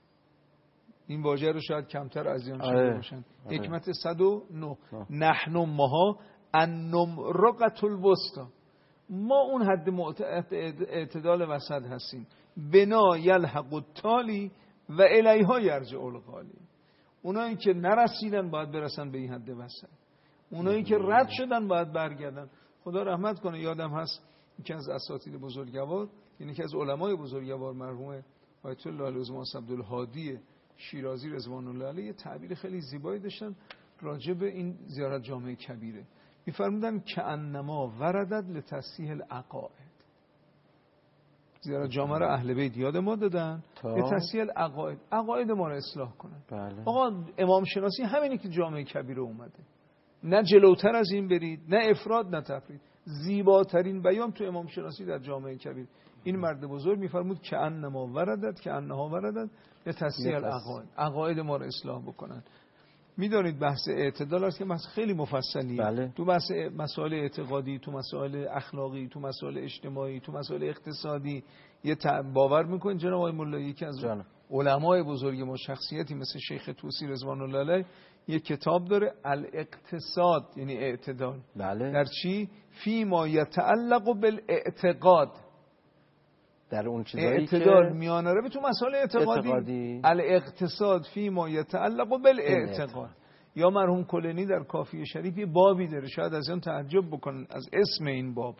Speaker 3: این واژه رو شاید کمتر از این شده باشن. حکمت صد و نه. نحن ماها النمرقة الوسطی. ما اون حد اعتدال وسط هستیم. بنا یلحق التالی و الیها یرجع الغالی. اونایی که نرسیدن باید برسن به این حد وسط. اونایی که رد شدن باید برگردن. خدا رحمت کنه. یادم هست یکی از اساتید بزرگوار، یعنی یکی از علمای بزرگوار مرحوم آیت الله العظما عبدالهادی شیرازی رضوان الله علیه، یه تعبیر خیلی زیبایی داشتن راجع به این زیارت جامع کبیره. می‌فرمودن که انما وردت لتصحیح العقائد. زیارت جامعه رو اهل بیت یاد ما دادن به تصحیح العقائد، عقاید ما رو اصلاح کنن.
Speaker 2: بله.
Speaker 3: آقا امام شناسی همینی که جامع کبیره اومده. نه جلوتر از این برید، نه افراد نه تفرید. زیباترین بیان تو امام شناسی در جامع کبیر. این مرد بزرگ میفرمود که انما وردت که انها وردت به تصحیح العقائد، عقاید ما رو اصلاح بکنن. میدونید بحث اعتدال است که بحث خیلی مفصلیه.
Speaker 2: بله.
Speaker 3: تو بحث مسائل اعتقادی، تو مسائل اخلاقی، تو مسائل اجتماعی، تو مسائل اقتصادی یه باور میکنین جناب آقای مولایی یکی از جان. علمای بزرگ ما شخصیتی مثل شیخ طوسی رضوان الله علیه یه کتاب داره الاقتصاد، یعنی اعتدال.
Speaker 2: بله.
Speaker 3: در چی؟ فی ما یتعلق بالاعتقاد.
Speaker 2: در اون چیزایی
Speaker 3: اعتدال
Speaker 2: که
Speaker 3: میانه رو به تو مسائل اعتقادی,
Speaker 2: اعتقادی.
Speaker 3: الاقتصاد فی ما یتعلق بالاعتقاد. یا مرحوم کلینی در کافی شریف یه بابی داره، شاید از اون تعجب بکنن از اسم این باب.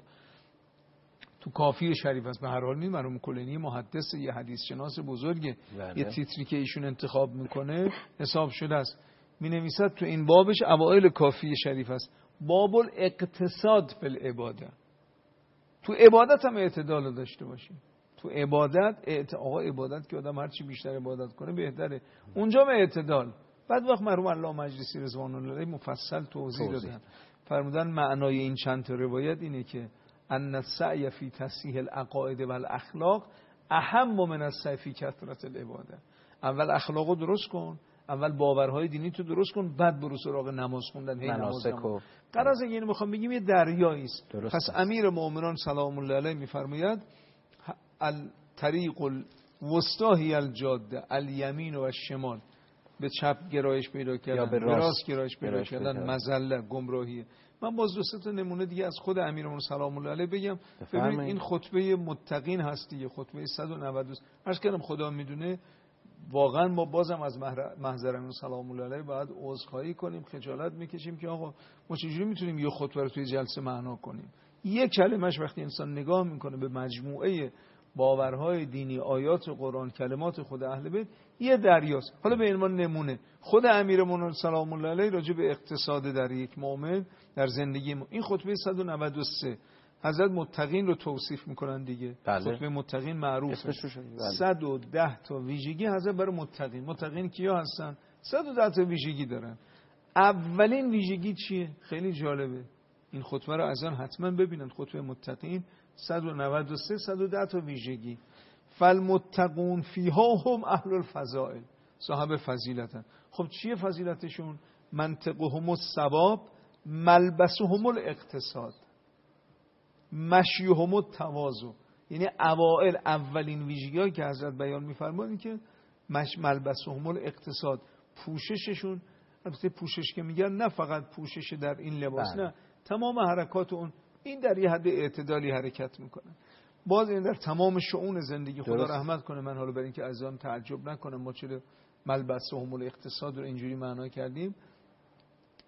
Speaker 3: تو کافی شریف است. به هر حال می مرحوم کلینی محدث یه حدیث شناس بزرگه.
Speaker 2: بله.
Speaker 3: یه تیتری که ایشون انتخاب میکنه حساب شده است. می نویسد تو این بابش اوائل کافی شریف است باب الاقتصاد فی العباده. تو عبادت هم اعتدال داشته باشیم. تو عبادت اعت... آقا عبادت که آدم هر چی بیشتر عبادت کنه بهتره. اونجا به اعتدال. بعد وقت مرحوم الله مجلسی رضوان الله علیه مفصل توضیح, توضیح دادن. فرمودن معنای این چند تا روایت اینه که ان السعی فی تصحیح العقائد و الاخلاق اهم من السعی فی کثرت العباده. اول اخلاقو درست کن، اول باورهای دینی تو درست کن، بعد برو سراغ نماز خوندن. هی نماز نماز. قرض یعنی میخوام بگیم یه دریایی است. پس امیر مومنان سلام الله علیه میفرماید الطریق الوسطی الجاده الیمین و الشمال. به چپ گرایش پیدا کردن، به راست گرایش پیدا کردن، مزله، گمراهیه. من باز دو سه تا نمونه دیگه از خود امیرمون سلام الله علیه بگم. ببینید این خطبه متقین هست دیگه، خطبه صد و نود و دو. عرض کردم خدا میدونه واقعا ما بازم از محضر امیر سلام الله علیه باید عذرخواهی کنیم، خجالت میکشیم که آقا ما چجوری میتونیم یه خطبه رو توی جلسه معنا کنیم. یک کلمش وقتی انسان نگاه میکنه به مجموعه باورهای دینی، آیات قرآن، کلمات خود اهل بیت، یه دریاست. حالا به عنوان نمونه خود امیرمون سلام الله علیه راجع به اقتصاد در یک مؤمن در زندگی ما، این خطبه صد و نود و سه حضرت متقین رو توصیف میکنن دیگه.
Speaker 2: بله.
Speaker 3: خطبه متقین معروفه. صد و ده تا ویژگی حضرت برای متقین. متقین کیا هستن؟ صد و ده تا ویژگی دارن. اولین ویژگی چیه؟ خیلی جالبه. این خطبه رو از آن حتما ببینن. خطبه متقین صد و نود و سه صد و ده تا ویژگی. فالمتقون فیها هم اهل الفضائل، صاحب فضیلتن. خب چیه فضیلتشون؟ منطقهم الثواب، ملبسهم الاقتصاد، مشیهم التواضع. یعنی اوائل اولین ویژگی‌هایی که حضرت بیان می‌فرمایند که مش ملبسهم الاقتصاد، پوشششون، البته پوشش که میگن نه فقط پوشش در این لباس، نه تمام حرکات اون این در یه حد اعتدالی حرکت میکنن. باز این در تمام شؤون زندگی. خدا رحمت کنه. من حالا برای اینکه عزیزان تعجب نکنم ما چرا ملبسهم الاقتصاد رو اینجوری معنا کردیم،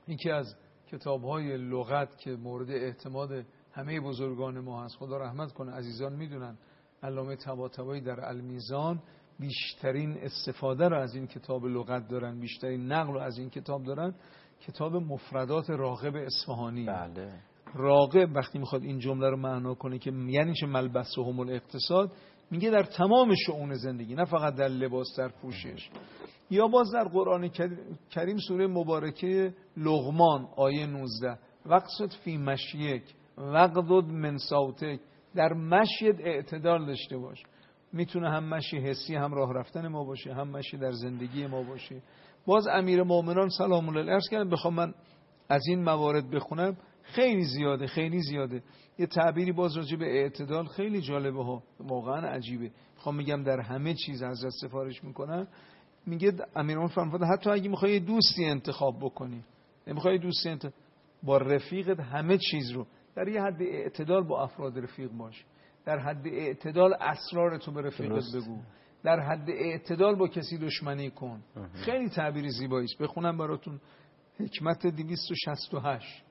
Speaker 3: یکی از کتاب‌های لغت که مورد اعتماد همه بزرگان ما هست، خدا رحمت کنه، عزیزان میدونن، علامه طباطبایی در المیزان بیشترین استفاده رو از این کتاب لغت دارن، بیشترین نقل رو از این کتاب دارن، کتاب مفردات راغب اصفهانی.
Speaker 2: بله.
Speaker 3: راغب وقتی میخواد این جمله رو معنا کنه که یعنی چه ملبسهم الاقتصاد، میگه در تمام شؤون زندگی، نه فقط در لباس، در پوشش. یا باز در قرآن کریم سوره مبارکه لقمان آیه نوزده، وقصد فی مشیک وغضض من صوتک، در مشیت اعتدال داشته باش. میتونه هم مشی حسی، هم راه رفتن ما باشه، هم مشی در زندگی ما باشه. باز امیرالمومنین سلام الله علیه عرض کردم بخوام من از این موارد بخونم خیلی زیاده، خیلی زیاده. یه تعبیری باز راجع به اعتدال خیلی جالبه ها، واقعا عجیبه. میخوام میگم در همه چیز حضرت سفارش میکنن. میگه امیرالمومنین فرموده حتی اگه میخوای دوستی انتخاب بکنی، نمیخوای دوستی انتخاب با رفیقت، همه چیز رو در یه حد اعتدال با افراد رفیق باش. در حد اعتدال اسرارتو به رفیقت بگو. در حد اعتدال با کسی دشمنی کن. خیلی تعبیر زیبایی است. بخونم براتون حکمت دویست و شصت و هشت.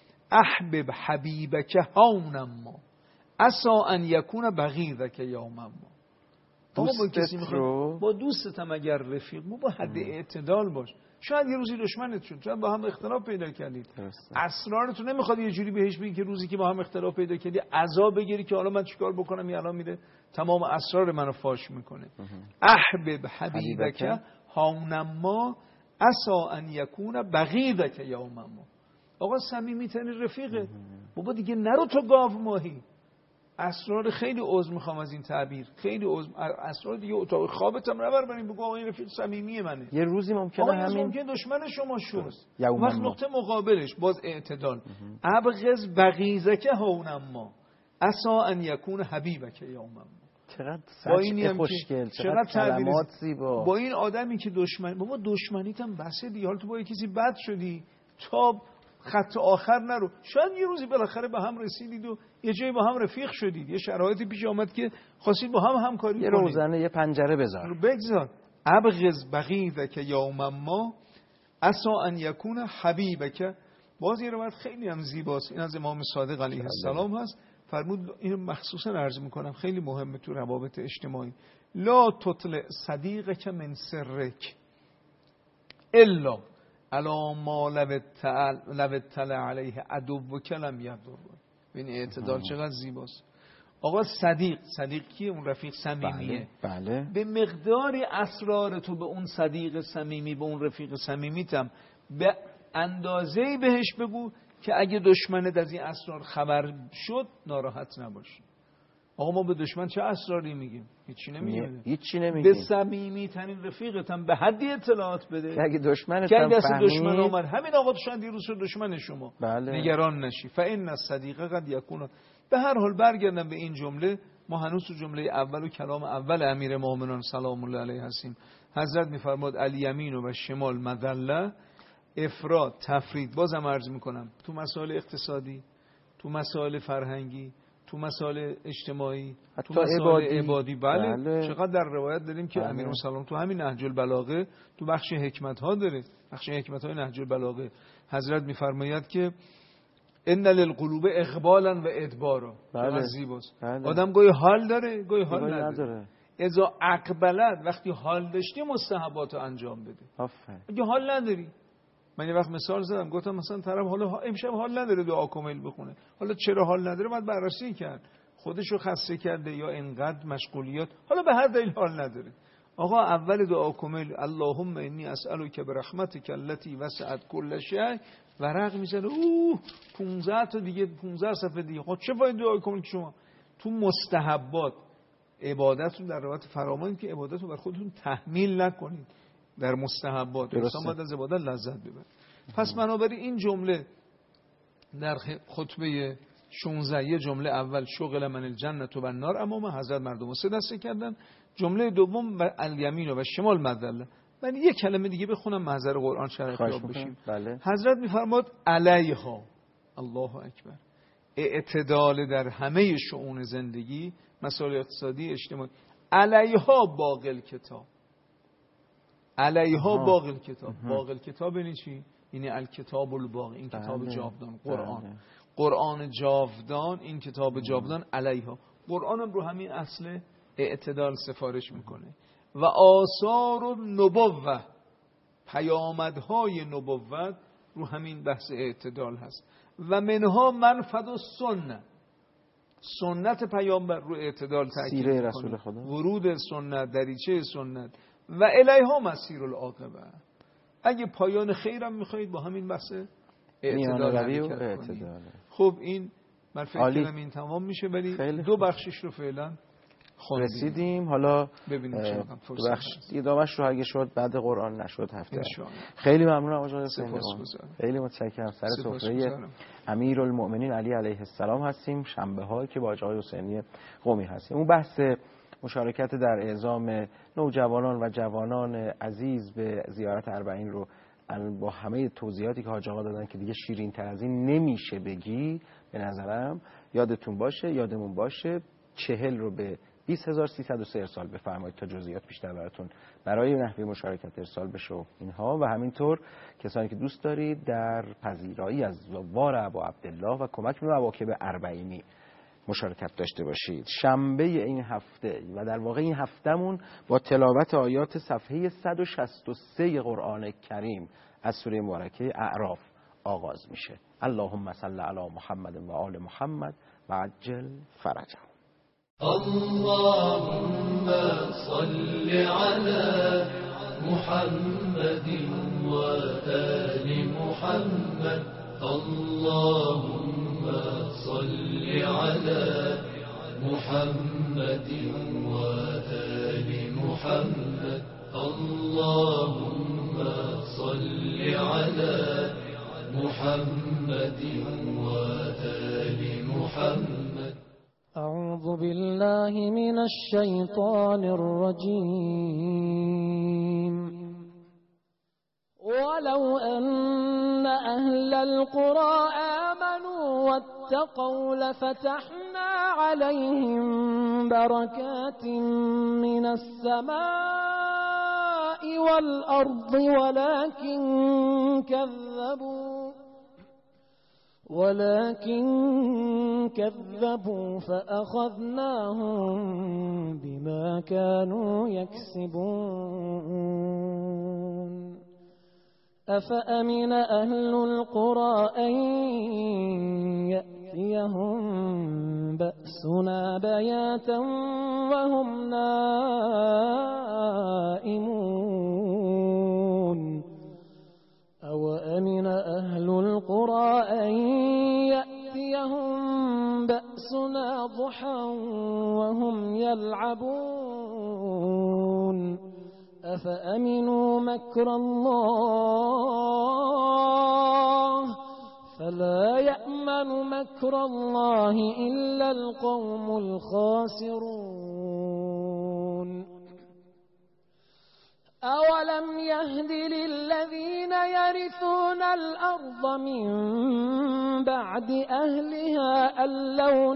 Speaker 3: احبب حبیبک هونا ما عسا ان یکون بغیضک یوما ما. با کسی میخواد با دوستت هم اگر رفیق مو با حد اعتدال باش. شاید یه روزی دشمنت شد، شاید با هم اختلاف پیدا کردید، اسرارتون نمیخواد یه جوری بهش بگی که روزی که با هم اختلاف پیدا کردی عذاب بگیری که حالا من چیکار بکنم، این الان میره تمام اسرار منو فاش میکنه. احبب حبیبک هاونما عسا ان یکون بغیضک یوما ما. آقا صمیمی ترین رفیقه، بابا دیگه نرو تو گاو ماهی. اسرار خیلی عذر میخوام از این تعبیر، خیلی عذر، اسرار دیگه اتاق خوابت هم نبر بریم بگو آقا این رفیق صمیمی منه.
Speaker 2: یه روزی ممکنه همین
Speaker 3: ممکن دشمن شما شد. وقت نقطه مقابلش باز اعتدال. ابغض بغیضک هونما عسا ان یکون حبیبک یوما.
Speaker 2: چقدر سچ خوشگل، چقدر کلمات زیبا.
Speaker 3: با این آدمی که دشمن، بابا دشمنیت هم بسه دیگه، حالا تو با کسی بد شدی تا خط آخر نرو. شاید یه روزی بالاخره به هم رسیدید و یه جایی با هم رفیق شدید، یه شرایطی پیش آمد که خواستید با هم همکاری کنید.
Speaker 2: یه روزنه یه پنجره بذار.
Speaker 3: بگذار. ابغض بغیضک یوما ما عسا ان یکون حبیبک. باز یه روایت خیلی هم زیباست، این از امام صادق علیه السلام هست. فرمود، اینو مخصوصا عرض میکنم خیلی مهمه تو روابط اجتماعی، لا تطلع صدیقک من سرک الا الا ما لو اطلع علیه عدوک لم یضر. این اعتدال چقدر زیباست. آقا صدیق، صدیق کیه؟ اون رفیق صمیمیه.
Speaker 2: بله. بله.
Speaker 3: به مقداری اسرار تو به اون صدیق صمیمی، به اون رفیق صمیمیتم به اندازه‌ای بهش بگو که اگه دشمنت از این اسرار خبر شد ناراحت نباشی. آقا ما به دشمن چه اسراری میگیم؟ هیچی نمیگیم.
Speaker 2: هیچی نمیگیم.
Speaker 3: به صمیمی ترین رفیقت هم به حدی اطلاعات بده
Speaker 2: که اگه دشمنت
Speaker 3: هم
Speaker 2: فهمید،
Speaker 3: دشمن اومد همین آقا شاید یه روز شد دشمن شما.
Speaker 2: بله.
Speaker 3: نگران نشی. فإن الصدیق قد یکون. به هر حال برگردم به این جمله، ما هنوز تو جمله اول و کلام اول امیر مومنان سلام الله علیه هستیم. حضرت میفرماد الیمین و شمال مذله، افراط تفرید. بازم عرض میکنم تو مسائل اقتصادی، تو مسائل فرهنگی، تو مسائل اجتماعی،
Speaker 2: حتی
Speaker 3: تو مسائل
Speaker 2: عبادی,
Speaker 3: عبادی. بله.
Speaker 2: بله.
Speaker 3: چقدر در روایت داریم که
Speaker 2: بله.
Speaker 3: امیرالمومنین سلام تو همین نهج البلاغه تو بخش حکمت ها داره، بخش حکمت های نهج البلاغه حضرت میفرماید که ان للقلوب اقبالا و ادبارا.
Speaker 2: بله.
Speaker 3: زیباست.
Speaker 2: بله.
Speaker 3: آدم گاهی حال داره، گاهی حال نداره.
Speaker 2: نداره.
Speaker 3: اذا اقبلت، وقتی حال داشتی مستحبات رو انجام بده.
Speaker 2: آفرین.
Speaker 3: اگه حال نداری، من یه وقت مثال زدم گفتم مثلا طرف حالا امشب حال نداره دعا کامل بخونه، حالا چرا حال نداره باید بررسی کرد، خودشو خسته کرده یا انقدر مشغولیات، حالا به هر دلیل حال نداره. آقا اول دعا کامل اللهم انی اسالک برحمتک التي وسعت كل شیء، ورق میزنه اوه پانزده تا دیگه، پانزده صفحه دیگه. خب چه فایده دعا کامل که شما تو مستحبات عبادت رو در روایت فراوان که عبادت رو بر خودتون تحمیل نکنید در مستحبات، انسان باید از عبادت لذت ببره. پس بنابراین این جمله در خطبه شانزده، یه جمله اول شغل من الجنة و النار، اما ما حضرت مردم رو سه دسته کردن. جمله دوم و الیمین و شمال مذله. من یک کلمه دیگه بخونم محضر قرآن شرح یاب بشیم.
Speaker 2: بله.
Speaker 3: حضرت میفرماد علیها، الله اکبر، اعتدال در همه شؤون زندگی، مسائل اقتصادی اجتماعی، علیها باقی کتاب، علیها باقی کتاب. باقی کتاب یعنی چی؟ یعنی الکتاب الباقی، این کتاب
Speaker 2: بله.
Speaker 3: جاودان، قرآن
Speaker 2: بله.
Speaker 3: قرآن جاودان، این کتاب جاودان علیها. قرآن هم رو همین اصل اعتدال سفارش میکنه. و آثار و نبوه، پیامدهای نبوت رو همین بحث اعتدال هست. و منها منفذ و سنت، سنت پیامبر رو اعتدال تاکید
Speaker 2: سیره
Speaker 3: میکنه.
Speaker 2: رسول خدا،
Speaker 3: ورود سنت، دریچه سنت. و الیها مسیر العاقبه، اگه پایان خیرم میخواید با همین بحث اعتدال حرکت کنید. خب این من فکر کنم این تمام میشه، ولی دو بخشش رو فعلا
Speaker 2: رسیدیم. حالا
Speaker 3: ببینیم چه
Speaker 2: دو بخش ادامه‌اش رو اگه شد بعد قرآن، نشد هفته. خیلی ممنونم آقای حسینی، خیلی متشکرم. سر سفره امیرالمؤمنین علی علیه السلام هستیم، شنبه هایی که با آقای حسینی قمی هستیم. اون بحث مشارکت در اعزام نوجوانان و جوانان عزیز به زیارت اربعین رو با همه توضیحاتی که حاج آقا دادن که دیگه شیرین تر از این نمیشه بگی، به نظرم یادتون باشه، یادمون باشه، چهل رو به بیست هزار و سیصد و سه ارسال بفرمایید تا جزئیات بیشتر براتون برای نحوه مشارکت ارسال بشه اینها. و همینطور کسانی که دوست دارید در پذیرایی از زوار ابا عبدالله و کمک به مواکب اربعینی مشارکت داشته باشید. شنبه این هفته و در واقع این هفتمون با تلاوت آیات صفحه صد و شصت و سه قرآن کریم از سوره مبارکه اعراف آغاز میشه. اللهم صل علی محمد و آل محمد و عجل فرجه.
Speaker 4: اللهم صل على محمد و آل محمد. اللهم صل على محمد و آل محمد. اللهم صل على محمد و آل محمد.
Speaker 5: أعوذ بالله من الشيطان الرجيم. ولو أن أهل القرى آمنوا واتقوا لفتحنا عليهم بركات من السماء والأرض ولكن كذبوا ولكن كذبوا فأخذناهم بما كانوا يكسبون. أفأمن أهل القرى أن يأتيهم بأسنا بياتا وهم نائمون. أوأمن أهل القرى أن يأتيهم بأسنا ضحى وهم يلعبون. أفأمنوا مكر الله فلا يأمن مكر الله إلا القوم الخاسرون. أولم يهد للذين يرثون الأرض من بعد أهلها أن لو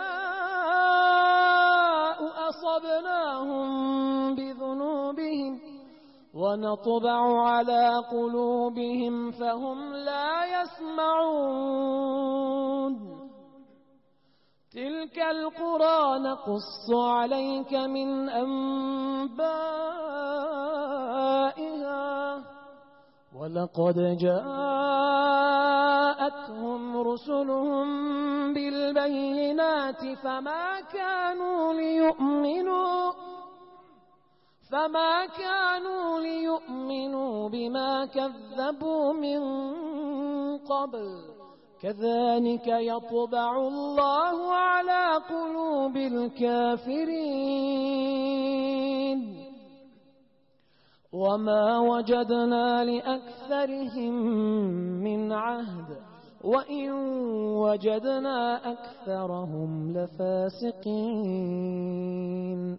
Speaker 5: نشاء أصبناهم بذنوبهم ونطبع على قلوبهم فهم لا يسمعون. تلك القرى نقص عليك من أنبائها ولقد جاءتهم رسلهم بالبينات فما كانوا ليؤمنوا فما كانوا ليؤمنوا بما كذبوا من قبل. كذلك يطبع الله على قلوب الكافرين. وما وجدنا لأكثرهم من عهد وإن وجدنا أكثرهم لفاسقين.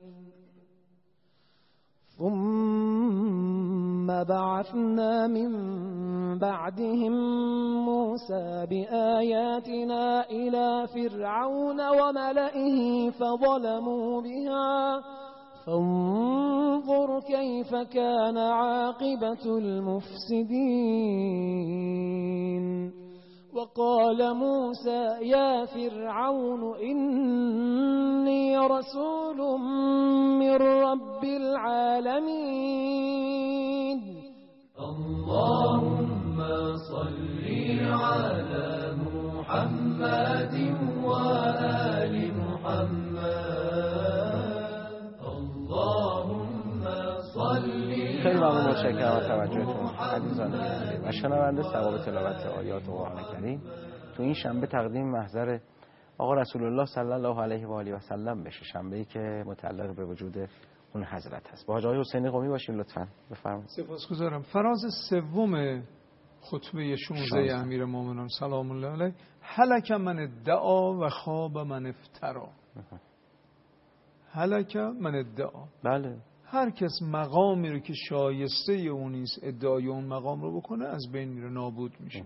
Speaker 5: ثم بعثنا من بعدهم موسى بآياتنا إلى فرعون وملئه فظلموا بها فانظر كيف فكان عاقبة المفسدين وقال موسى يا فرعون إني رسول من رب العالمين
Speaker 4: اللهم صل على محمد وآل محمد اللهم صل.
Speaker 2: خیلی ممنون، متشکرم از توجهتون عزیزان و شنونده. ثواب تلاوت آیات قرآن کریم تو این شنبه تقدیم محضر آقا رسول الله صلی الله علیه و آله و سلم بشه، شنبه‌ای که متعلق به وجود اون حضرت هست. با حاج آقای حسینی قمی باشیم لطفاً. بفرمایید.
Speaker 3: سپاسگزارم. فراز سوم خطبه شانزده امیر مومنان سلام الله علیه: هلک من ادعا و خواب من افترا. هلک من ادعا،
Speaker 2: بله،
Speaker 3: هر کس مقامی رو که شایسته اون نیست ادعای اون مقام رو بکنه از بین میره، نابود میشه.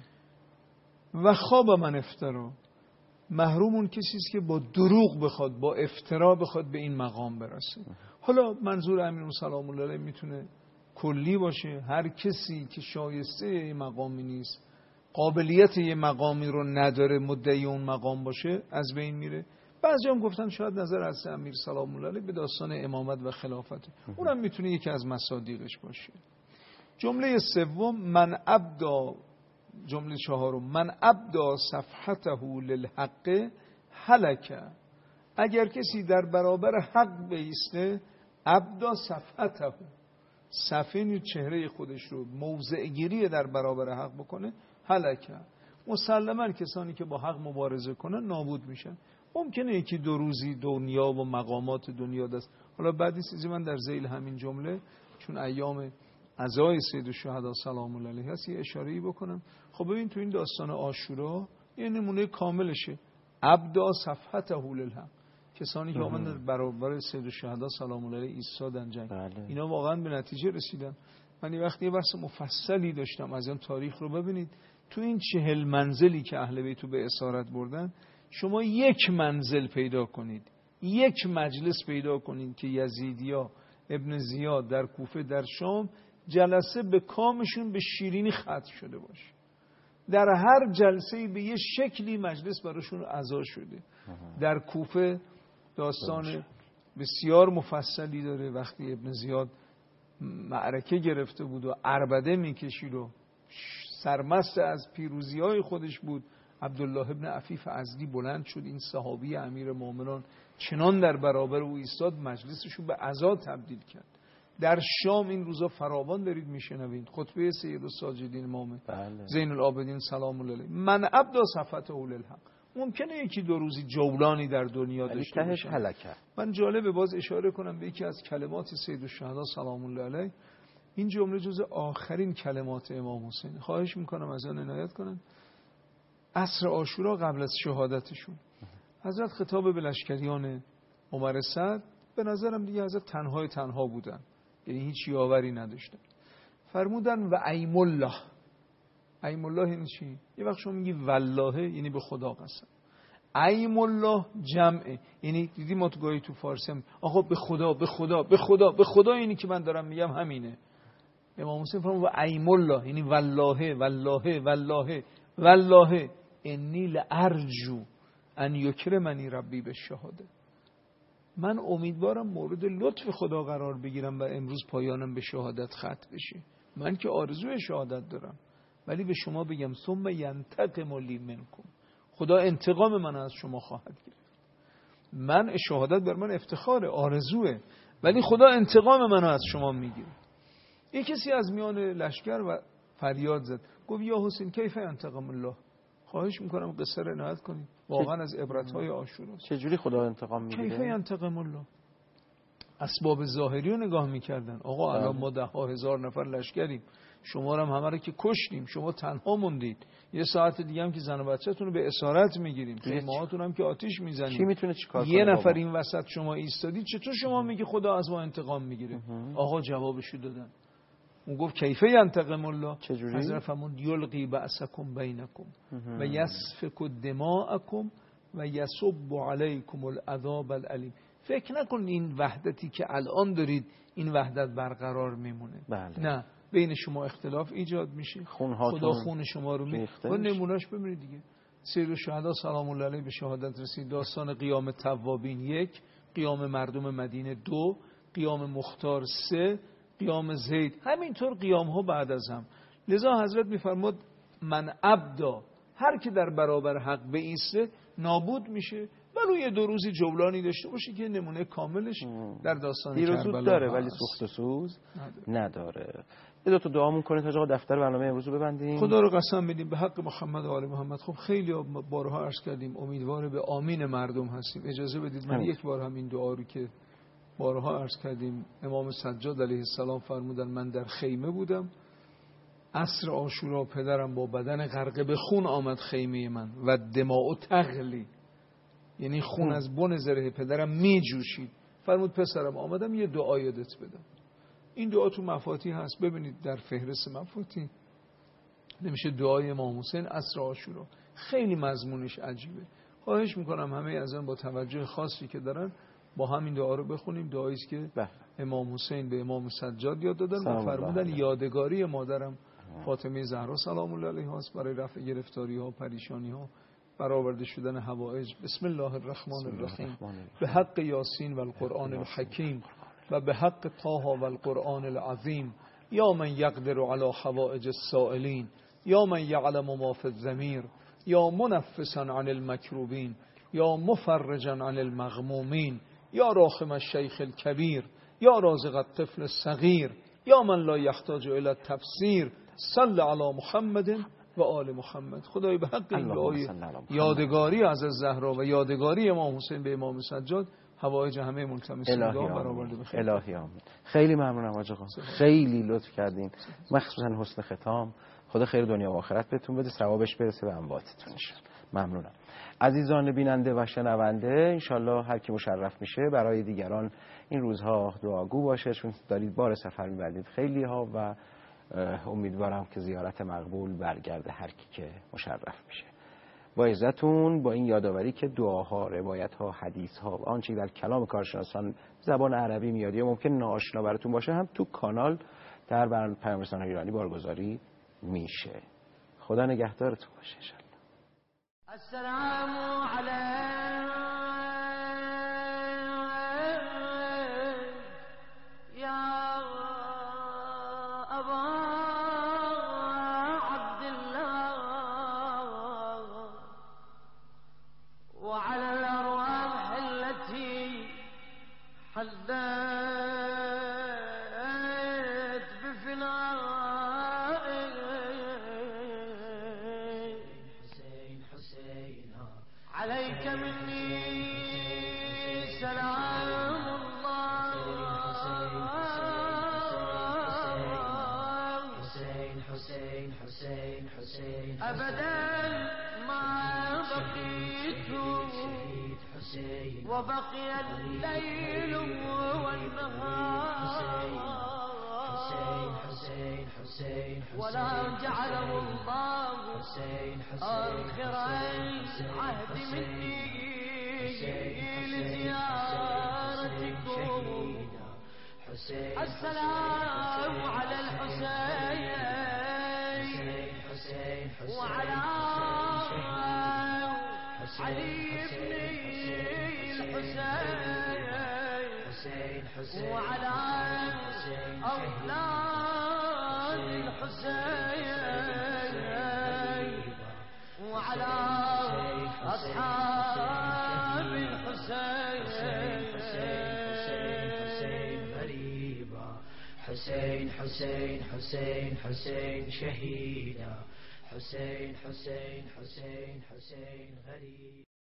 Speaker 3: و خواب من افترا، محروم اون کسی است که با دروغ بخواد، با افترا بخواد به این مقام برسه. حالا منظور امیر سلام الله علیه میتونه کلی باشه، هر کسی که شایسته این مقامی نیست، قابلیت یه مقامی رو نداره، مدعی اون مقام باشه، از بین میره. بعضی هم گفتن شاید نظر از امیر سلام الله علیه به داستان امامت و خلافت، اونم میتونه یکی از مصادیقش باشه. جمله سوم من ابدا، جمله چهارم من ابدا صفحته للحق هلک. اگر کسی در برابر حق بایسته، ابدا صفحته، صفحه چهره خودش رو موضع گیری در برابر حق بکنه، هلک. مسلما کسانی که با حق مبارزه کنن نابود میشن. ممکنه یکی دو روزی دنیا و مقامات دنیا دست. حالا بعدی چیزی من در ذیل همین جمله، چون ایام عزای سید الشهدا سلام الله علیه هست، یه اشاره‌ای بکنم. خب ببین تو این داستان عاشورا یه نمونه کاملشه، ابدا صفحته للحق، کسانی که آمدن در برابر سید الشهدا سلام الله علیه ایستادن جنگ، اینا واقعا به نتیجه رسیدن. من یه وقتی یه بحث مفصلی داشتم از این تاریخ رو ببینید. تو این چهل منزلی که اهل بیت رو به اسارت بردن، شما یک منزل پیدا کنید، یک مجلس پیدا کنید که یزیدیا ابن زیاد در کوفه در شام جلسه به کامشون به شیرینی ختم شده باشه. در هر جلسه به یه شکلی مجلس براشون عزا شده. در کوفه داستان بسیار مفصلی داره، وقتی ابن زیاد معرکه گرفته بود و عربده میکشید و سرمست از پیروزی های خودش بود، عبدالله ابن عفیف ازدی بلند شد، این صحابی امیر مومنان چنان در برابر او ایستاد مجلسشو به عزا تبدیل کرد. در شام این روزا فراوان دارید میشنوید خطبه سید الساجدین امام بله. زین العابدین سلام الله علیه: من ابدا صفته للحق. ممکنه یکی دو روزی جولانی در دنیا داشته باشه. من جالبه باز اشاره کنم به یکی از کلمات سید الشهدا سلام الله علیه. این جمله جز آخرین کلمات امام حسین. خواهش میکنم از آن عنایت کنن. عصر عاشورا قبل از شهادتشون حضرت خطاب به لشکریان عمر سعد، به نظرم دیگه حضرت تنهای تنها بودن، یعنی هیچ یاوری نداشتن. فرمودن و ایم الله. ایم الله یعنی چی؟ یه وقت شما میگی والله یعنی به خدا قسم. ایم الله جمعه، یعنی دیدی ما تو گاهی تو فارسی هم آقا به خدا به خدا به خدا به خدا، اینی که من دارم میگم همینه. امام حسین فرمود و ایم الله یعنی والله والله والله والله انی لارجو ان یکرمنی ربی بالشهاده. من امیدوارم مورد لطف خدا قرار بگیرم و امروز پایانم به شهادت ختم بشه. من که آرزوی شهادت دارم، ولی به شما بگم ثم ینتقم لی منکم، خدا انتقام من از شما خواهد گرفت. من شهادت بر من افتخاره، آرزوه، ولی خدا انتقام منو از شما میگیره. یک کسی از میان لشکر و فریاد زد، گفت یا حسین کیف انتقام الله. خواهش میکنم قصه رو عنایت کنید، واقعا از عبرت‌های عاشوراست.
Speaker 2: چه جوری خدا انتقام میگیره؟
Speaker 3: کیف انتقام الله. اسباب ظاهری رو نگاه میکردن. آقا الان ما ده ها هزار نفر لشکریم، شما هم همه رو که کشتیم، شما تنها موندید، یه ساعت دیگه هم که زن و بچه‌تون رو به اسارت میگیریم، خیمه‌هاتون هم که آتش میزنیم،
Speaker 2: کی میتونه چیکار کنه؟
Speaker 3: یه نفر این وسط شما ایستادید، چطور شما میگی خدا از ما انتقام میگیره؟ آقا جوابشو دادن. اون گفت کیفه ینتقم الله.
Speaker 2: چجوری؟
Speaker 3: حضرت فرمود یلقی بأسکم بینکم و یسفک دماءکم و یصب علیکم العذاب العلیم فکر نکنید این وحدتی که الان دارید این وحدت برقرار میمونه.
Speaker 2: بله.
Speaker 3: نه، بین شما اختلاف ایجاد میشه، خدا خون شما رو می با نمونهش ببینید دیگه. سید الشهدا سلام الله علیه به شهادت رسید، داستان قیام توابین یک، قیام مردم مدینه دو، قیام مختار سه، قیام زید، همینطور قیام ها بعد از هم. لذا حضرت میفرماد من ابدا، هر که در برابر حق بایسته نابود میشه. ولو یه دو روزی جولانی داشته باشه که نمونه کاملش در داستان کربلا
Speaker 2: داره ولی سوخت و سوز نداره, نداره. یه دو تا دعامون کنید تا آقا دفتر برنامه امروز رو ببندیم.
Speaker 3: خدا رو قسم میدیم به حق محمد و آل محمد. خب خیلی بارها عرض کردیم امیدوار به آمین مردم هستیم. اجازه بدید من همین. یک بار هم این دعا رو که بارها عرض کردیم، امام سجاد علیه السلام فرمودن من در خیمه بودم، عصر عاشورا پدرم با بدن غرق به خون آمد خیمه من و دماء تغلی، یعنی خون از بن زره پدرم می جوشید. فرمود پسرم آمدم یه دعا یادت بدم. این دعا تو مفاتیح هست، ببینید در فهرست مفاتیح نمیشه دعای امام حسین عصر عاشورا، خیلی مضمونش عجیبه. خواهش میکنم همه از آن با توجه خاصی که دارن با همین دعا رو بخونیم. دعایی است که امام حسین به امام سجاد یاد دادن و فرمودن یادگاری مادرم فاطمه زهرا سلام الله علیها است برای رفع گرفتاری ها، پریشانی ها، برآورده شدن حوائج. بسم الله الرحمن الرحیم. به حق یاسین و القرآن الحکیم و به حق طه و القرآن العظیم. یا من یقدر علی حوائج السائلین، یا من یعلم ما فی الضمیر، یا منفسا عن المکروبین، یا مفرجا عن المغمومین، یا راحم الشیخ الکبیر، یا رازق الطفل الصغیر، یا من لا یحتاج الی التفسیر. صل علی محمد و آل محمد. خدای به حق این دعای یادگاری از زهرا و یادگاری امام حسین به امام سجاد حوایج همه ملتمسین دعا برآورده بخیر.
Speaker 2: الهی آمین. خیلی ممنونم حاج آقا، خیلی لطف کردین، مخصوصا حسن ختام. خدا خیر دنیا و آخرت بهتون بده، ثوابش برسه به امواتتون. ممنونم. عزیزان بیننده و شنونده، انشالله هر کی مشرف میشه برای دیگران این روزها دعاگو باشه، چون دارید بار سفر میبرید خیلی ها و امیدوارم که زیارت مقبول برگرده هر کی که مشرف میشه. با عزتون با این یادآوری که دعاها، روایتها، حدیثها و آنچه در کلام کارشناسان زبان عربی میاد یا ممکن ناآشنا براتون باشه هم تو کانال در برنامه پیام رسان‌های ایرانی بارگذاری میشه. خدا نگهدارتون باشه ان
Speaker 4: السلام علیک یا ابا عبدالله وعلى الأرواح التي حلت بفنائك. عليك مني سلام الله. حسين حسين حسين حسين أبدا ما بقيت وبقي الليل والنهار ولا جعله الله آخر عهد مني لزيارتكم. السلام على الحسين وعلى علي بن الحسين وعلى أولاد الحسين وعلى أصحاب الحسين. حسين حسين حسين حسين شهيدا. حسين حسين حسين حسين غريب.